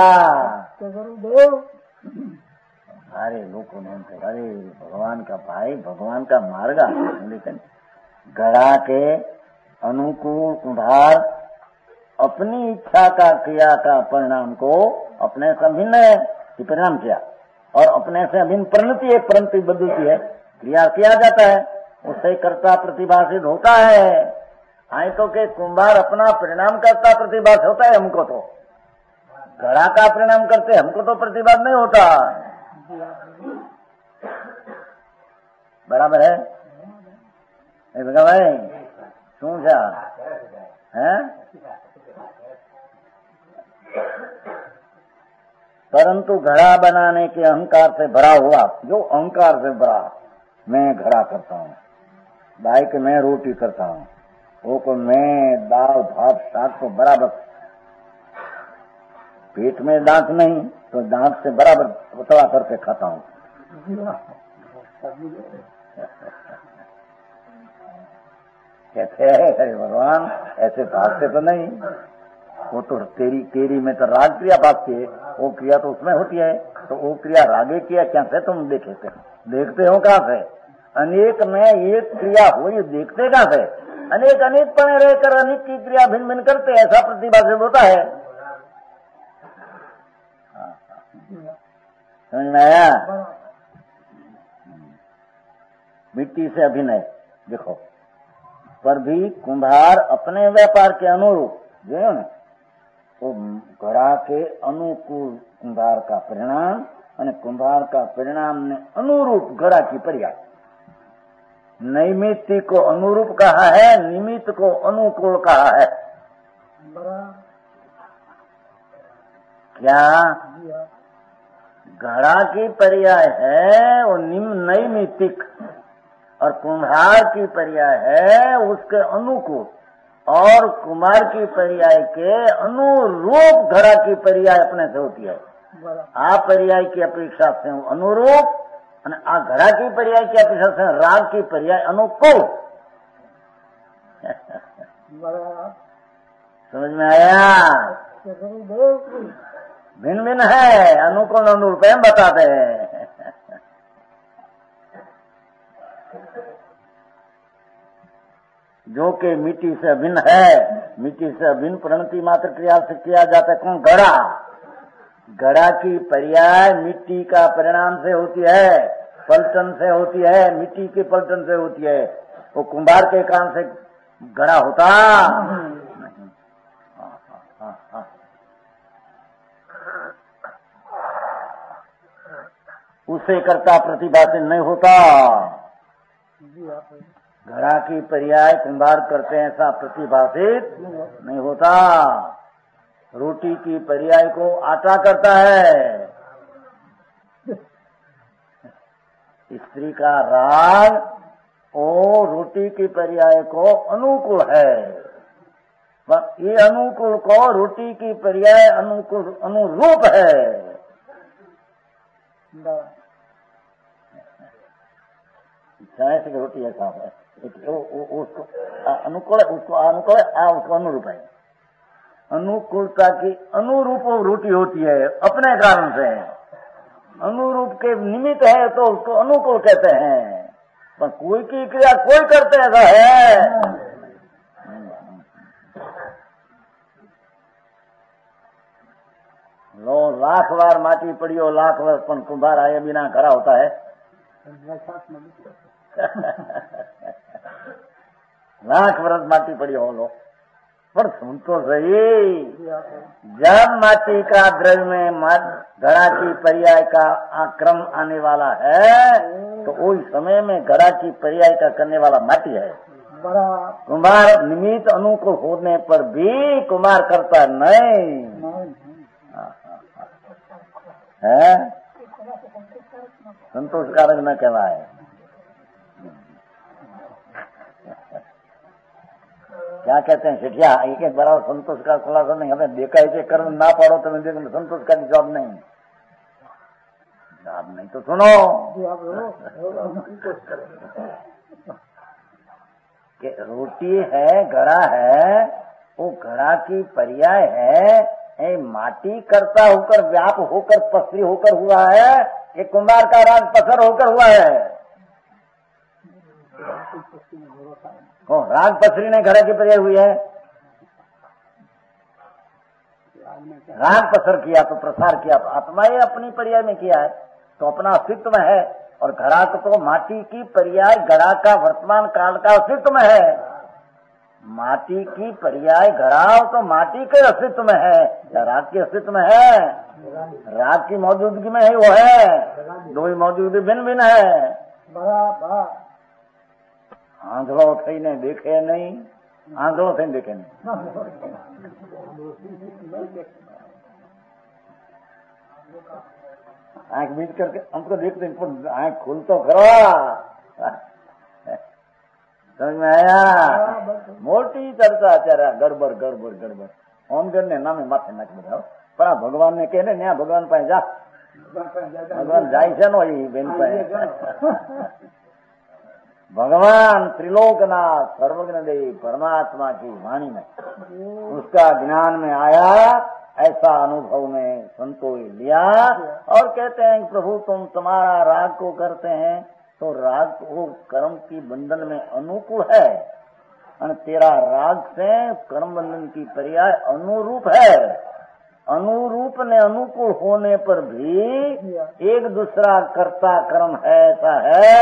अरे लोगों ने अरे भगवान का भाई, भगवान का मार्ग, लेकिन घड़ा के अनुकूल कुंभार अपनी इच्छा का क्रिया का परिणाम को अपने से अभिन्न परिणाम किया, और अपने से अभिन्न परिणति एक परिणति बदलती है, क्रिया किया जाता है, उससे कर्ता प्रतिभाषित होता है। आई तो के कुंभार अपना परिणाम करता प्रतिभाषित होता है, हमको तो घड़ा का परिणाम करते, हमको तो प्रतिभाषित नहीं होता। बराबर है भाई? શું છે हैं? परंतु घड़ा बनाने के अहंकार से भरा हुआ, जो अहंकार से भरा, मैं घड़ा करता हूँ, भाई के मैं रोटी करता हूँ, वो को मैं दाल भात साग तो बराबर, पेट में दांत नहीं तो दांत से बराबर पतला करके खाता हूँ, कहते हैं अरे भगवान ऐसे भागते तो नहीं, वो तो तेरी में तो राग क्रिया भागती है, वो क्रिया तो उसमें होती है, तो वो क्रिया रागे किया क्या से तुम देखते हो कहाँ से? अनेक में एक क्रिया हुई देखते कहाँ से? अनेक पने रहकर अनेक की क्रिया भिन्न भिन्न करते, ऐसा प्रतिभा से होता है। समझ में आया? मिट्टी से अभिनय देखो, पर भी कुम्हार अपने व्यापार के अनुरूप जो है ना, वो घड़ा के अनुकूल कुम्हार का परिणाम और कुम्हार का परिणाम ने अनुरूप घड़ा की पर्याय। नैमित्ति को अनुरूप कहा है, निमित्त को अनुकूल कहा है। क्या घड़ा की पर्याय है वो नैमित्तिक, और कुम्हार की पर्याय है उसके अनुकूल, और कुमार की पर्याय के अनुरूप घड़ा की पर्याय अपने से होती है। आ पर्याय की अपेक्षा से अनुरूप, आ घड़ा की पर्याय की अपेक्षा से राग की पर्याय अनुकूल। समझ में आया? भिन्न भिन्न है, अनुकूल अनुरूप है, बताते हैं। जो कि मिट्टी से भिन्न है, मिट्टी से भिन्न प्रणति मात्र क्रिया से किया जाता है। कौन? घड़ा की पर्याय मिट्टी का परिणाम से होती है, पलटन से होती है, मिट्टी के पलटन से होती है। वो कुम्हार के काम से घड़ा होता नहीं। उसे करता प्रतिभा से नहीं होता। घड़ा की पर्याय कुम्हार करते हैं ऐसा प्रतिभाषित नहीं होता। रोटी की पर्याय को आटा करता है। स्त्री का राग ओ रोटी की पर्याय को अनुकूल है, ये अनुकूल को रोटी की पर्याय अनुकूल अनुरूप है। ऐसे रोटी है साहब है, उसको अनुकूल, उसको अनुकूल, उसको अनुरूप है। अनुकूलता की अनुरूप रोटी होती है अपने कारण से, अनुरूप के निमित्त है तो उसको अनुकूल कहते हैं। पर कोई की क्रिया कोई करते ऐसा है। लो लाख बार माटी पड़ी हो, लाख वर्ष पण कुम्हार आए बिना खड़ा होता है। लाख वर्ष माटी पड़ी हो लो, पर सुन तो सही, जब माटी का द्रव्य में घड़ा की पर्याय का आक्रम आने वाला है तो उस समय में घड़ा की पर्याय का करने वाला माटी है। कुम्हार निमित्त अनुकूल होने पर भी कुम्हार करता नहीं है, संतोषकारक न कहलाए। क्या कहते हैं शिठिया, एक बराबर संतोष का खुलासा नहीं, हमें देखा है कर्म ना पढ़ो तो देख संतोष का जवाब नहीं। जवाब नहीं तो सुनो कि रोटी है, घड़ा है, वो घड़ा की पर्याय है। माटी करता होकर व्याप होकर पसरी होकर हुआ है, ये कुम्हार का राग पसर होकर हुआ है। राग पसरी ने घड़ा की पर्याय हुई है। राग पसर किया तो प्रसार किया तो आत्मा ही अपनी पर्याय में किया है, तो अपना अस्तित्व में है। और घड़ा तो माटी की पर्याय घड़ा का वर्तमान काल का अस्तित्व में है। माटी की पर्याय घड़ा तो माटी के अस्तित्व में है या राग के अस्तित्व में है? राग की मौजूदगी में ही वो है, दो ही मौजूदगी भिन्न भिन्न है। आंधड़ो थी ने देखे नहीं, आंधड़ो थी देखे नहीं। आंख बीच करके हमको देखते आंख खुल तो करो। समझ में आया? मोटी चर्चा चारा गड़बड़ गड़बड़ गड़बड़ ओम ने नामे माथे नाच बताओ, पर भगवान ने कहने न्या भगवान पाए जा भगवान જાય છે નો એ બેન भगवान त्रिलोकनाथ सर्वज्ञ देव परमात्मा की वाणी में उसका ज्ञान में आया, ऐसा अनुभव में संतों लिया और कहते हैं प्रभु तुम तुम्हारा राग को करते हैं तो राग को कर्म की बंधन में अनुकूल है और तेरा राग से कर्म बंधन की पर्याय अनुरूप है। अनुरूप ने अनुकूल होने पर भी एक दूसरा कर्ता कर्म है, ऐसा है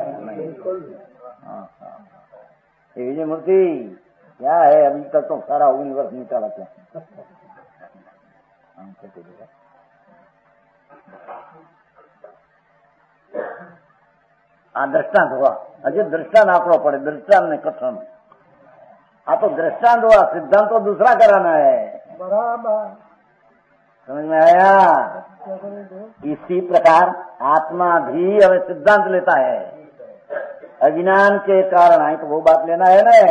ये विजय मूर्ति क्या है? अभी तक तो सारा यूनिवर्स निकाला क्या आ दृष्टांत हुआ, अजय दृष्टांत आंकड़ो पड़े, दृष्टांत ने कथन आ तो दृष्टांत हुआ, सिद्धांत तो दूसरा कराना है। बराबर समझ में आया? इसी प्रकार आत्मा भी अब सिद्धांत लेता है अज्ञान के कारण आई, तो वो बात लेना है ना।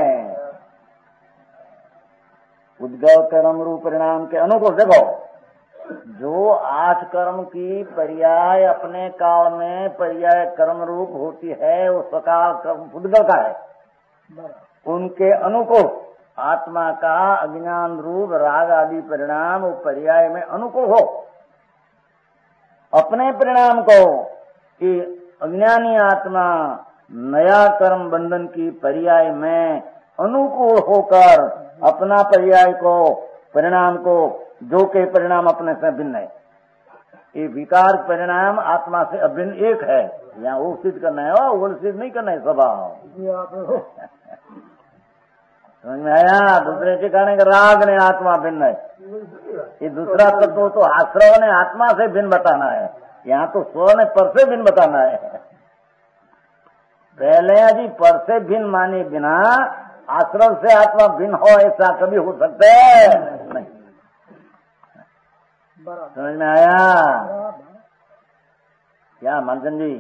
उद्गव कर्म रूप परिणाम के अनुकूल देखो, जो 8 कर्म की पर्याय अपने काल में पर्याय कर्म रूप होती है वो सकाल कर्म उद्गव का है, उनके अनुकूल आत्मा का अज्ञान रूप राग आदि परिणाम वो पर्याय में अनुकूल हो। अपने परिणाम को कि अज्ञानी आत्मा नया कर्म बंधन की पर्याय में अनुकूल होकर अपना पर्याय को परिणाम को जो के परिणाम अपने से भिन्न है, ये विकार परिणाम आत्मा से अभिन्न एक है। यहाँ वो सिद्ध करना है, वो सिद्ध नहीं करना है स्वभाव। समझ में आया? दूसरे ठिकाने का राग ने आत्मा भिन्न है, ये दूसरा तत्व तो आश्रव ने आत्मा से भिन्न बताना है, यहाँ तो स्व ने पर से भिन्न बताना है। पहले यदि पर से भिन्न माने बिना आश्रव से आत्मा भिन्न हो ऐसा कभी हो सकता है नहीं। समझ में आया क्या मानचंद जी?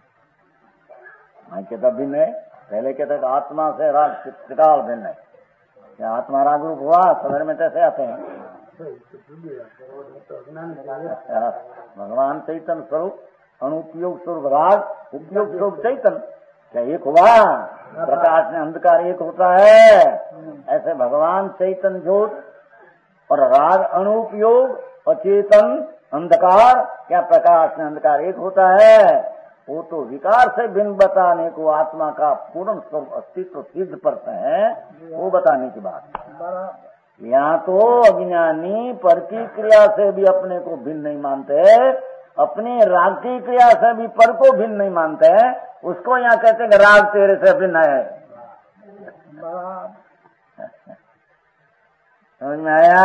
मैं कहता भिन्न है, पहले कहते आत्मा से राग त्रिकाल भिन्न है, क्या आत्मा राग रूप हुआ? सदर में कैसे आते हैं? भगवान चैतन्य स्वरूप अनुपयोग स्वरूप राग, उपयोग स्वरूप चैतन्य, क्या एक हुआ? प्रकाश में अंधकार एक होता है, ऐसे भगवान चैतन्य ज्योत और राग अनुपयोग अचेतन अंधकार, क्या प्रकाश में अंधकार एक होता है? वो तो विकार से भिन्न बताने को आत्मा का पूर्ण स्वरूप अस्तित्व सिद्ध करते हैं, वो बताने की बात। यहाँ तो अज्ञानी पर की क्रिया से भी अपने को भिन्न नहीं मानते, अपनी राग की क्रिया से भी पर को भिन्न नहीं मानते, उसको यहाँ कहते हैं राग तेरे से भिन्न है। समझ में आया?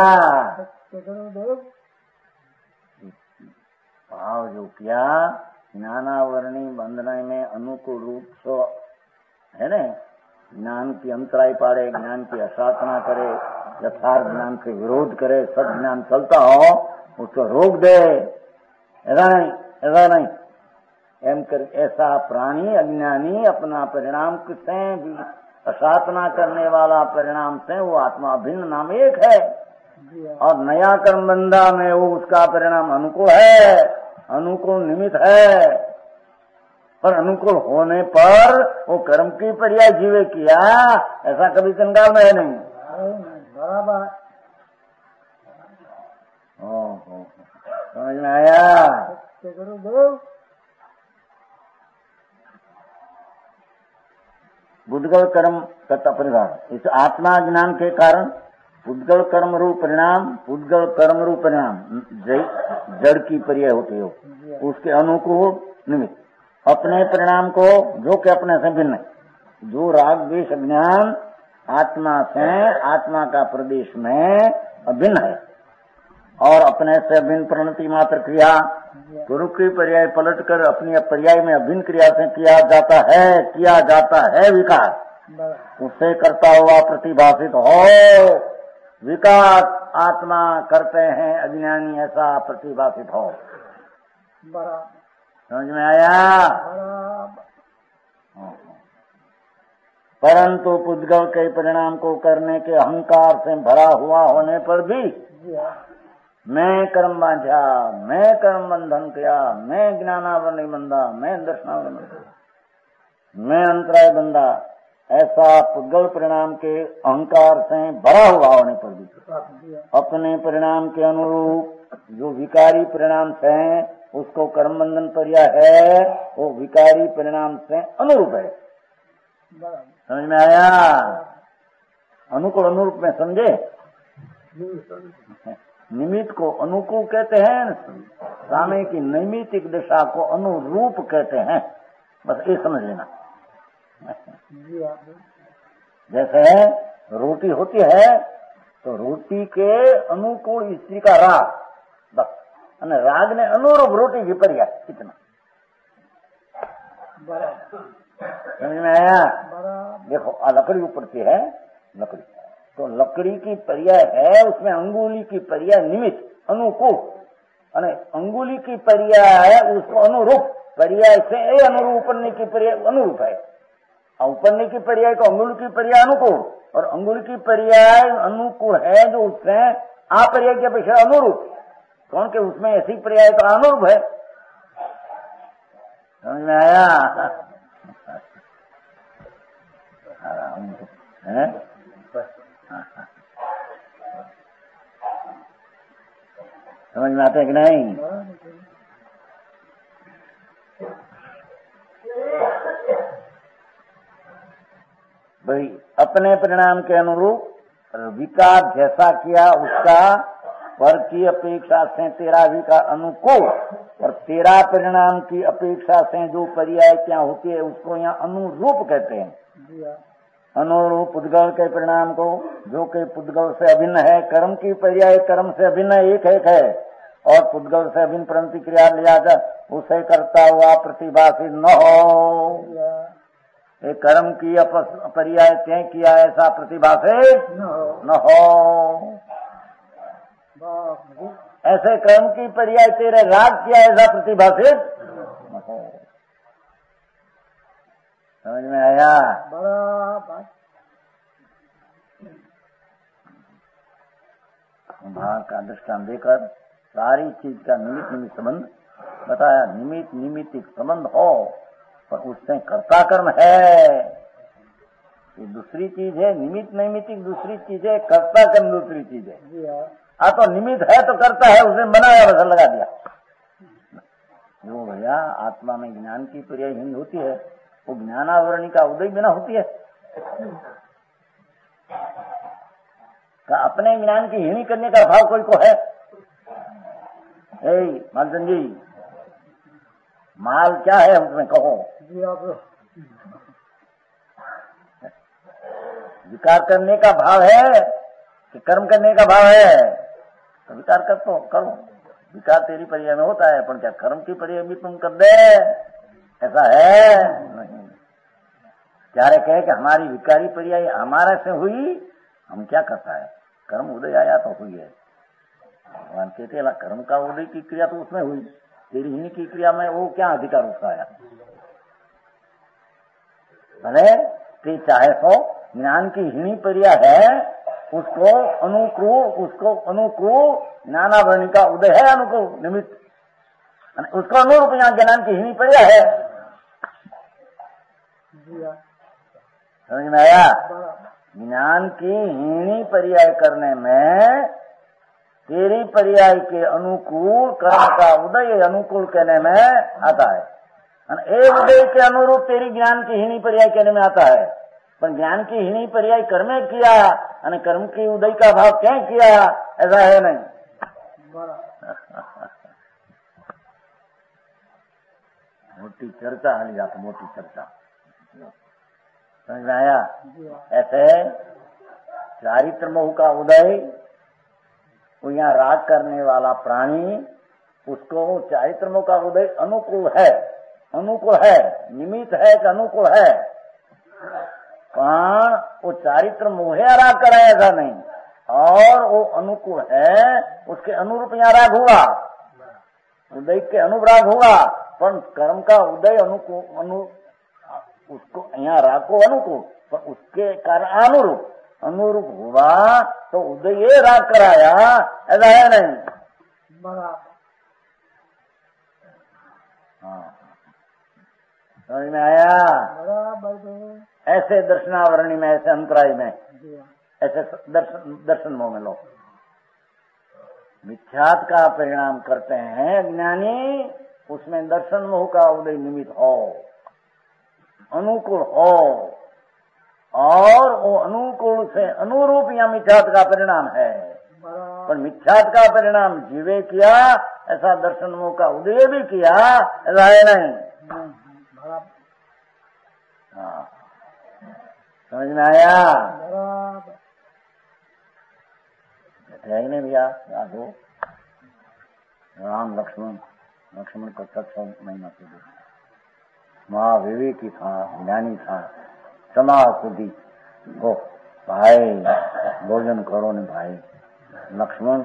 भाव जो किया ज्ञानावरणी बंधन में अनुकूल रूप से है न, ज्ञान की अंतराय पाड़े, ज्ञान की असाधना करे, यथार्थ ज्ञान से विरोध करे, सद ज्ञान चलता हो उसको रोक दे, ऐसा नहीं एम कर। ऐसा प्राणी अज्ञानी अपना परिणाम से भी असाधना करने वाला परिणाम से वो आत्मा भिन्न नाम एक है, और नया कर्म बंधा में वो उसका परिणाम अनुकूल है, अनुकूल निमित्त है, पर अनुकूल होने पर वो कर्म की पर्याय जीवे किया, ऐसा कभी संगाल में है नहीं। बराबर समझ में आया? बुद्धगल कर्म करता परिवार, इस आत्मा ज्ञान के कारण पुद्गल कर्म रूप परिणाम, पुद्गल कर्म रूप परिणाम जड़ की पर्याय होते हो, उसके अनुकूल निमित्त अपने परिणाम को जो कि अपने से भिन्न है, जो राग द्वेष अज्ञान आत्मा से आत्मा का प्रदेश में अभिन्न है और अपने से अभिन्न प्रणति मात्र क्रिया गुरु की पर्याय पलट कर अपनी पर्याय में अभिन्न क्रिया से किया जाता है विकार, उससे करता हुआ प्रतिभाषित हो विकार आत्मा करते हैं अज्ञानी, ऐसा प्रतिभाषित हो। समझ में आया? परंतु पुद्गल के परिणाम को करने के अहंकार से भरा हुआ होने पर भी मैं कर्म बांधा, मैं कर्म बंधन किया, मैं ज्ञानावर नहीं बंधा, मैं दर्शनावर नहीं बंधा, मैं अंतराय बंधा, ऐसा पुद्गल परिणाम के अहंकार से भरा हुआ होने पर भी अपने परिणाम के अनुरूप जो विकारी परिणाम से उसको कर्म बंधन पर्याय है, वो विकारी परिणाम से अनुरूप है। समझ में आया? अनुकूल अनुरूप में समझे? निमित्त को अनुकूल कहते हैं, सामने की नैमित्तिक दशा को अनुरूप कहते हैं। बस ये समझ लेना। जैसे रोटी होती है तो रोटी के अनुकूल स्त्री का राग, बस, राग ने अनुरूप रोटी की पर्याय, कितना समझ में आया? देखो लकड़ी ऊपर से है, लकड़ी तो लकड़ी की पर्याय है, उसमें अंगुली की पर्याय निमित्त अनुकूल, अंगुली की पर्याय है उसको अनुरूप, पर्याय से अनुरूप उपरने की पर्याय अनुरूप है, उपरने की पर्याय को अंगुल की पर्याय अनुकूल, और अंगुल की पर्याय अनुकूल है जो उसमें आ पर्याय की अपेक्षा अनुरूप, कौन के उसमें ऐसी पर्याय तो अनुरूप है। समझ में आया? है? समझ में आते हैं कि नहीं? भाई अपने परिणाम के अनुरूप विकार जैसा किया उसका पर की अपेक्षा से तेरा विकार अनुकूल, और तेरा परिणाम की अपेक्षा से जो पर्याय क्या होती है उसको यहाँ अनुरूप कहते हैं। अनुरूप पुद्गल के परिणाम को जो कि पुद्गल से अभिन्न है, कर्म की पर्याय कर्म से अभिन्न एक है, और पुद्गल से अभिन्न प्रतिक्रिया लिया जाए उसे करता हुआ प्रतिभाषित न हो। एक कर्म की पर्याय तय किया ऐसा प्रतिभाषित न हो, ऐसे कर्म की पर्याय तेरे राग किया ऐसा प्रतिभाषित न हो। समझ में आया? भाग का दृष्टांत देकर सारी चीज का निमित्त निमित्त संबंध बताया। निमित्त निमित्तिक संबंध हो पर उससे कर्ता कर्म है, ये दूसरी चीज है। निमित्त नैमित्तिक दूसरी चीज है, कर्ता कर्म दूसरी चीज है। तो निमित्त है तो करता है, उसने बनाया बस लगा दिया। जो भैया आत्मा में ज्ञान की पर्याय ही होती है, वो ज्ञानावरणी का उदय बिना होती है। अपने ज्ञान की हीनी करने का भाव कोई को है? मालचंद जी, माल क्या है उसमें कहो? विकार करने का भाव है कि कर्म करने का भाव है? तो विकार कर तो करो, विकार तेरी पर्याय में होता है, पर क्या कर्म की पर्याय भी तुम कर दे? ऐसा है नहीं। क्या कहे कि हमारी विकारी पर्याय हमारे से हुई, हम क्या करता है? कर्म उदय आया तो हुई है। भगवान कहते हैं कर्म का उदय की क्रिया तो उसमें हुई, तेरी ही की क्रिया में वो क्या अधिकार उसका आया? भले ते चाहे तो ज्ञान की हीनी पर्याय है, उसको अनुकूल ज्ञानावरणी का उदय है, अनुकूल निमित्त, उसको अनुरूप यहाँ ज्ञान की हीनी पर्याय है। समझ में आया? ज्ञान की हीनी पर्याय करने में तेरी पर्याय के अनुकूल कर्म का उदय अनुकूल कहने में आता है, ए उदय के अनुरूप तेरी ज्ञान की हीनी पर्याय कहने में आता है। पर ज्ञान की हीनी पर्याय कर्म किया और कर्म की उदय का भाव क्या किया, ऐसा है नहीं। मोटी चर्चा हाली जाती, मोटी चर्चा। समझ में आया? ऐसे चारित्र मोह का उदय, वो यहाँ राग करने वाला प्राणी, उसको चारित्र मोह का उदय अनुकूल है, निमित्त है कि अनुकूल है, पर वो चारित्र मोह राग कराया ऐसा नहीं, और वो अनुकूल है, उसके अनुरूप यहाँ राग हुआ, उदय के अनुराग हुआ, पर कर्म का उदय उसको यहाँ राग को अनुकूल, पर उसके कारण अनुरूप हुआ तो उदय ये राग कराया, ऐसा है नहीं। हाँ, समझ में आया? ऐसे दर्शनावरणी में, ऐसे अंतराय में, ऐसे दर्शन मोह में लोग मिथ्यात का परिणाम करते हैं अज्ञानी, उसमें दर्शन मोह का उदय निमित्त हो, अनुकूल हो, और वो अनुकूल से अनुरूप या मिथ्यात का परिणाम है। पर मिथ्यात का परिणाम जीवे किया, ऐसा दर्शन मोह का उदय भी किया, ऐसा है नहीं। हाँ, समझ में आया? है ही नहीं भैया। याद हो राम लक्ष्मण को 7 महीना पूछे, महाविवेकी था, ज्ञानी था, समा सुधी गो भाई भोजन करो ने भाई। लक्ष्मण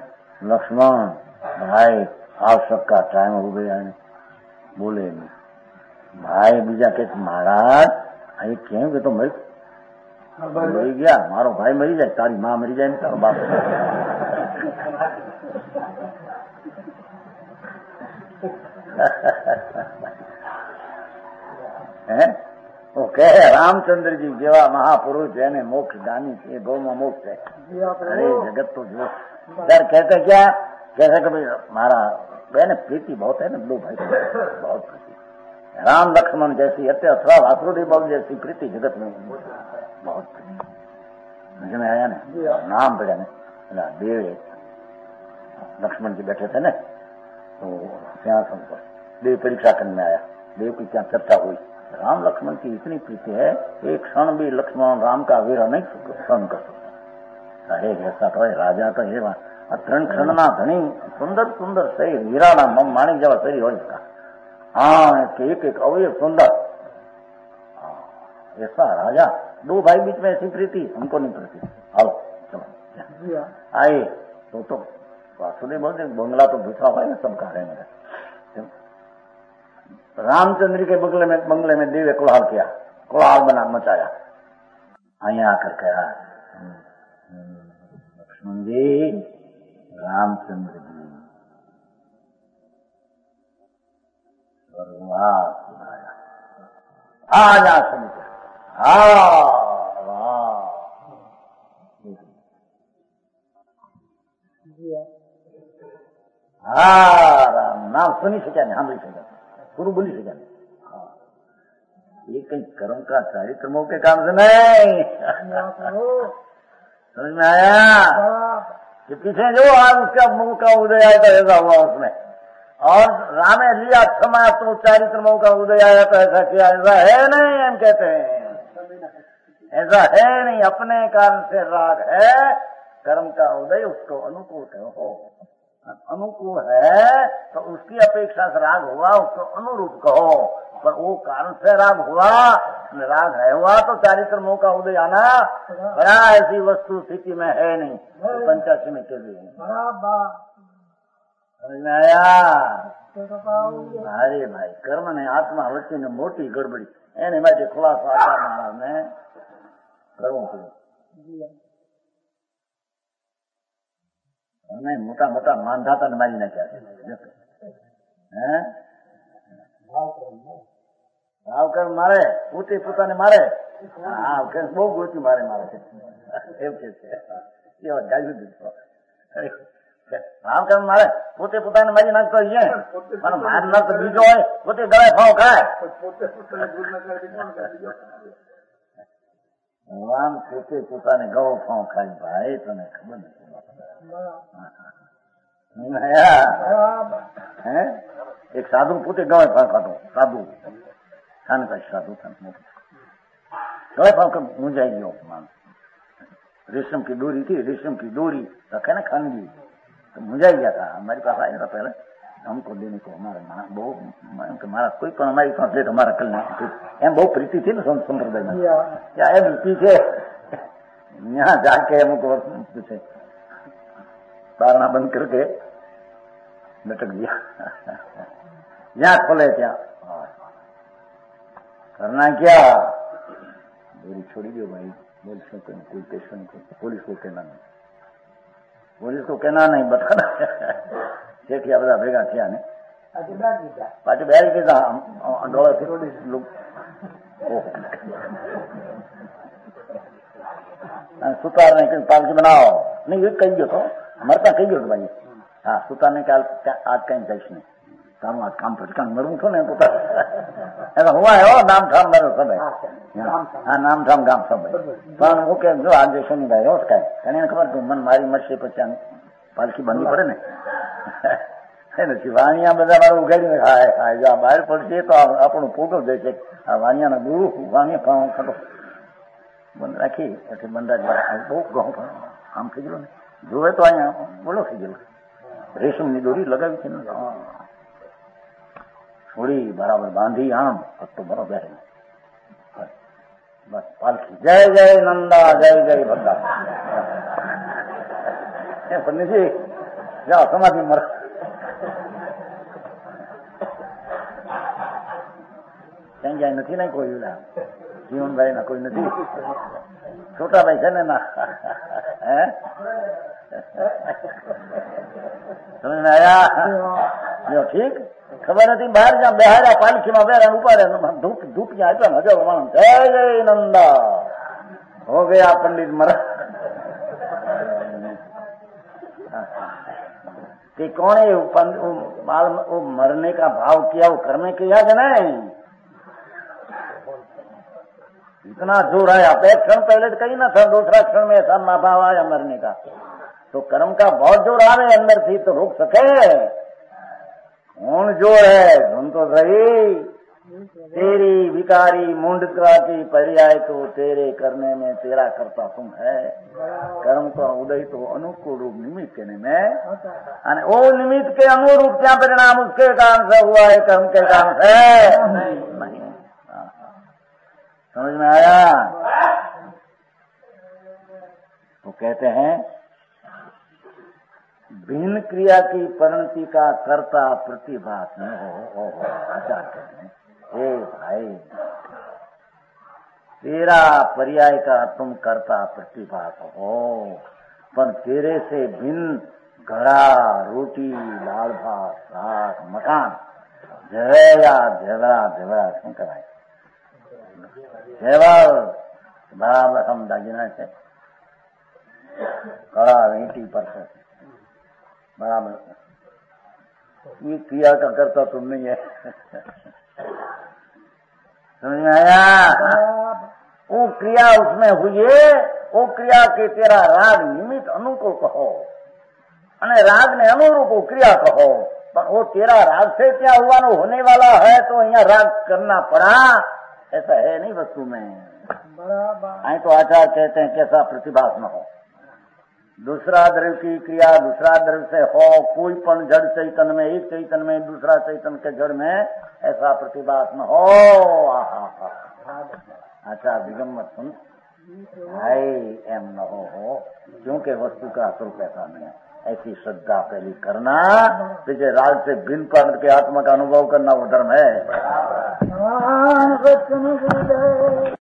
भाई आप सबका टाइम हो गया है, बोले नहीं भाई। बीजा के महाराज अरे क्यों के तो मरी गया, मारो भाई मरी जाए, तारी माँ मरी जाए, तारो बाप वो कहे रामचंद्र जी जेवा महापुरुष जेने मोक्ष दानी थे, गौ में मोक्ष है। अरे जगत तो जो सर कहते क्या, कैसे कभी मारा बहन प्रीति बहुत है ना, दो भाई बहुत प्रीति, राम लक्ष्मण जैसी हत्या अथवा वासुदेव बाबू जैसी प्रीति जगत में बहुत प्रीति। समझ में आया ना? नाम पड़ा ना देव लक्ष्मण जी बैठे थे ना, तो सिंहासन पर देव परीक्षा करने में आया, देव की क्या चर्चा हुई। राम लक्ष्मण की इतनी प्रीति है, एक क्षण भी लक्ष्मण राम का वीर नहीं सहन कर सकता। अरे ऐसा तो राजा तो ये 3 क्षण ना घनी सुंदर सुंदर शरीर, हीरा ना माणिक जवा शरीर हो इसका। हाँ, एक अवयव सुंदर, ऐसा राजा। 2 भाई बीच में ऐसी प्रीति हमको नहीं प्रीति। आओ चलो आए तो वासुदेव बोलते बंगला तो दूसरा हुआ है ना सबका रहेगा। रामचंद्र के बंगले में देव कोलाहल किया, कोलाहल बना मचाया। आया आकर कहा लक्ष्मण जी, रामचंद्र जी स्वर्गवास सुनाया, आज आसन पर। राम नाम सुनी सका नहीं, हम सका गुरु बोली सका नहीं। ये कहीं कर्म का चारित्र मोह के काम से नहीं। समझ में आया कि पीछे जो आज उसका मुंह का उदय आया तो ऐसा हुआ उसमें, और रामे लिया क्षमा तो चारित्र मोह का उदय आया तो ऐसा किया। ऐसा है नहीं, हम कहते हैं ऐसा है नहीं। अपने कारण से राग है, कर्म का उदय उसको अनुकूल कहो, अनुकूल है तो उसकी अपेक्षा से राग हुआ, उसको अनुरूप कहो। पर वो कारण से राग हुआ, राग है हुआ तो चारित्र मोह का उदय आना बड़ा ऐसी वस्तु स्थिति में है नहीं, पंचाशी में के लिए। समझ में आया? अरे भाई कर्म ने आत्मा वच्चे ने मोटी गड़बड़ी एने માટે ખુલાસો આચાર મહારાજ ને કરવો પડે। અને મોટા મોટા માંધાતા મારી નાખ્યા છે। ભાવ કર મારે, પોતે પોતાને મારે, હા બહુ ગોતી મારે છે એમ કે છે ગાયું દીધો। ભાવ કર મારે, પોતે પોતાને મારી નાખતો છે, પણ મારનાર તો બીજો હોય, પોતે ગળે ભાવ ખાય। ભગવાન પોતે પોતાને ગળો ભાવ ખાય। ભાઈ તને ખબર નથી। एक साधु पोते गवे भाव खातो, साधु खान का साधु गवे भाव का मुंजाई गयो मानस। रेशम की डोरी थी, रेशम की डोरी रखे ना खानगी, तो मुंजाई गया था। हमारे पास आया था पहले, हमको देने को हमारा बहुत महाराज कोई पण हमारी पास दे तो हमारा कल्याण एम बहुत प्रीति थी ना संप्रदाय में। क्या है पीछे यहाँ जाके हमको पूछे, बारना बंद करके लटक दिया। यहाँ खोले क्या करना, क्या बोली छोड़ी दो भाई, बोल सकते कोई पेशेंट को, पुलिस को कहना नहीं, पुलिस को कहना नहीं, बताना શેઠિયા બધા ભેગા થયા ને પાછી બેરી દીધા ડોળેથી સુતાર ને કઈ પાલકી બનાવો નહીં એ કહી ગયો તો મરતા કહી ગયો ભાઈ હા સુતાર ને કે આજ કઈ જઈશ નહીં તારું આજ કામ પછી કામ મરવું છું ને એટલે હું આવ્યો નામઠામ મારો સમય હા નામઠામ ગામ સમય પણ હું કેમ જો આજે શનિભાઈ રોજ કાંઈ કારણ એને ખબર કે મન મારી મરશે પછી આમ પાલકી બનવી પડે ને નથી વાણિયા બધા મારું ઉગાડીને ખાય ખાય જો આ બહાર પડશે તો આપણું ફોટો દે છે આ વાણિયાના ગુરુ વાણિયા ખતો બંધ રાખી પછી બંધાજ બહુ ઘઉં કામ થઈ ગયું ને જોવે તો અહીંયા બોલો થઈ ગયેલો રેશમની દોરી લગાવી છે ને થોડી બરાબર બાંધી આમ તો બરોબર બસ પાલખી જય જય નંદા જય જય ભદ્રા એ પણ નથી જાઓ સમાધિ મર ક્યાં જાય નથી ને કોઈ જીવનભાઈ ના કોઈ નથી છોટાભાઈ છે ને ના હે સમજ ને આયા ઠીક ખબર નથી બહાર જ્યાં બેહાર્યા પાલખીમાં બેરા ઉપાડે ધૂપ જ્યાં આપ્યા હજારો માણસ જય જય નંદા હો ગયા पंडित मर कि कौन है वो मरने का भाव किया वो कर्म किया कि नहीं इतना जोर आया एक क्षण पहले तो कहीं ना था दूसरा क्षण में ऐसा ना भाव आया मरने का तो कर्म का बहुत जोर आ रहे अंदर थी तो रोक सके कौन जोर है सुन तो सही तेरी विकारी मुंडका की पर्याय तो तेरे करने में तेरा करता तुम है कर्म का उदय तो अनुकूल रूप निमित्त के में અને वो निमित्त के अनुरूप क्या परिणाम उसके कारण से हुआ है कर्म के कारण से नहीं समझ में आया तो कहते हैं भिन्न क्रिया की परिणति का कर्ता प्रतिभास न हो आचार कहते हैं हे भाई तेरा पर्याय का तुम करता प्रतिभास हो पर तेरे से भिन्न घड़ा रोटी दाल भात साग मकान झगड़ा શું કરાય જેવર બરાબર हम દાગીના છે કળા વીંટી પર છે बराबर ये क्रिया का करता तुम नहीं है समझ में आया वो क्रिया उसमें हुई वो क्रिया के तेरा राग निमित्त अनुकूल कहो अने राग ने अनुरूप क्रिया कहो पर वो तेरा राग से क्या हुआ न होने वाला है तो यहाँ राग करना पड़ा ऐसा है नहीं वस्तु में आई तो आचार्य कहते हैं कैसा प्रतिभास न हो दूसरा द्रव्य की क्रिया दूसरा द्रव्य से हो कोई पण जड़ चैतन्य में एक चैतन्य में दूसरा चैतन्य के जड़ में ऐसा प्रतिभास न हो अच्छा दिगम्बत सुन भाई एम न हो क्योंकि वस्तु का स्वरूप ऐसा नहीं है ऐसी श्रद्धा पहली करना पीछे राग से भिन्न पर के आत्मा का अनुभव करना वो धर्म है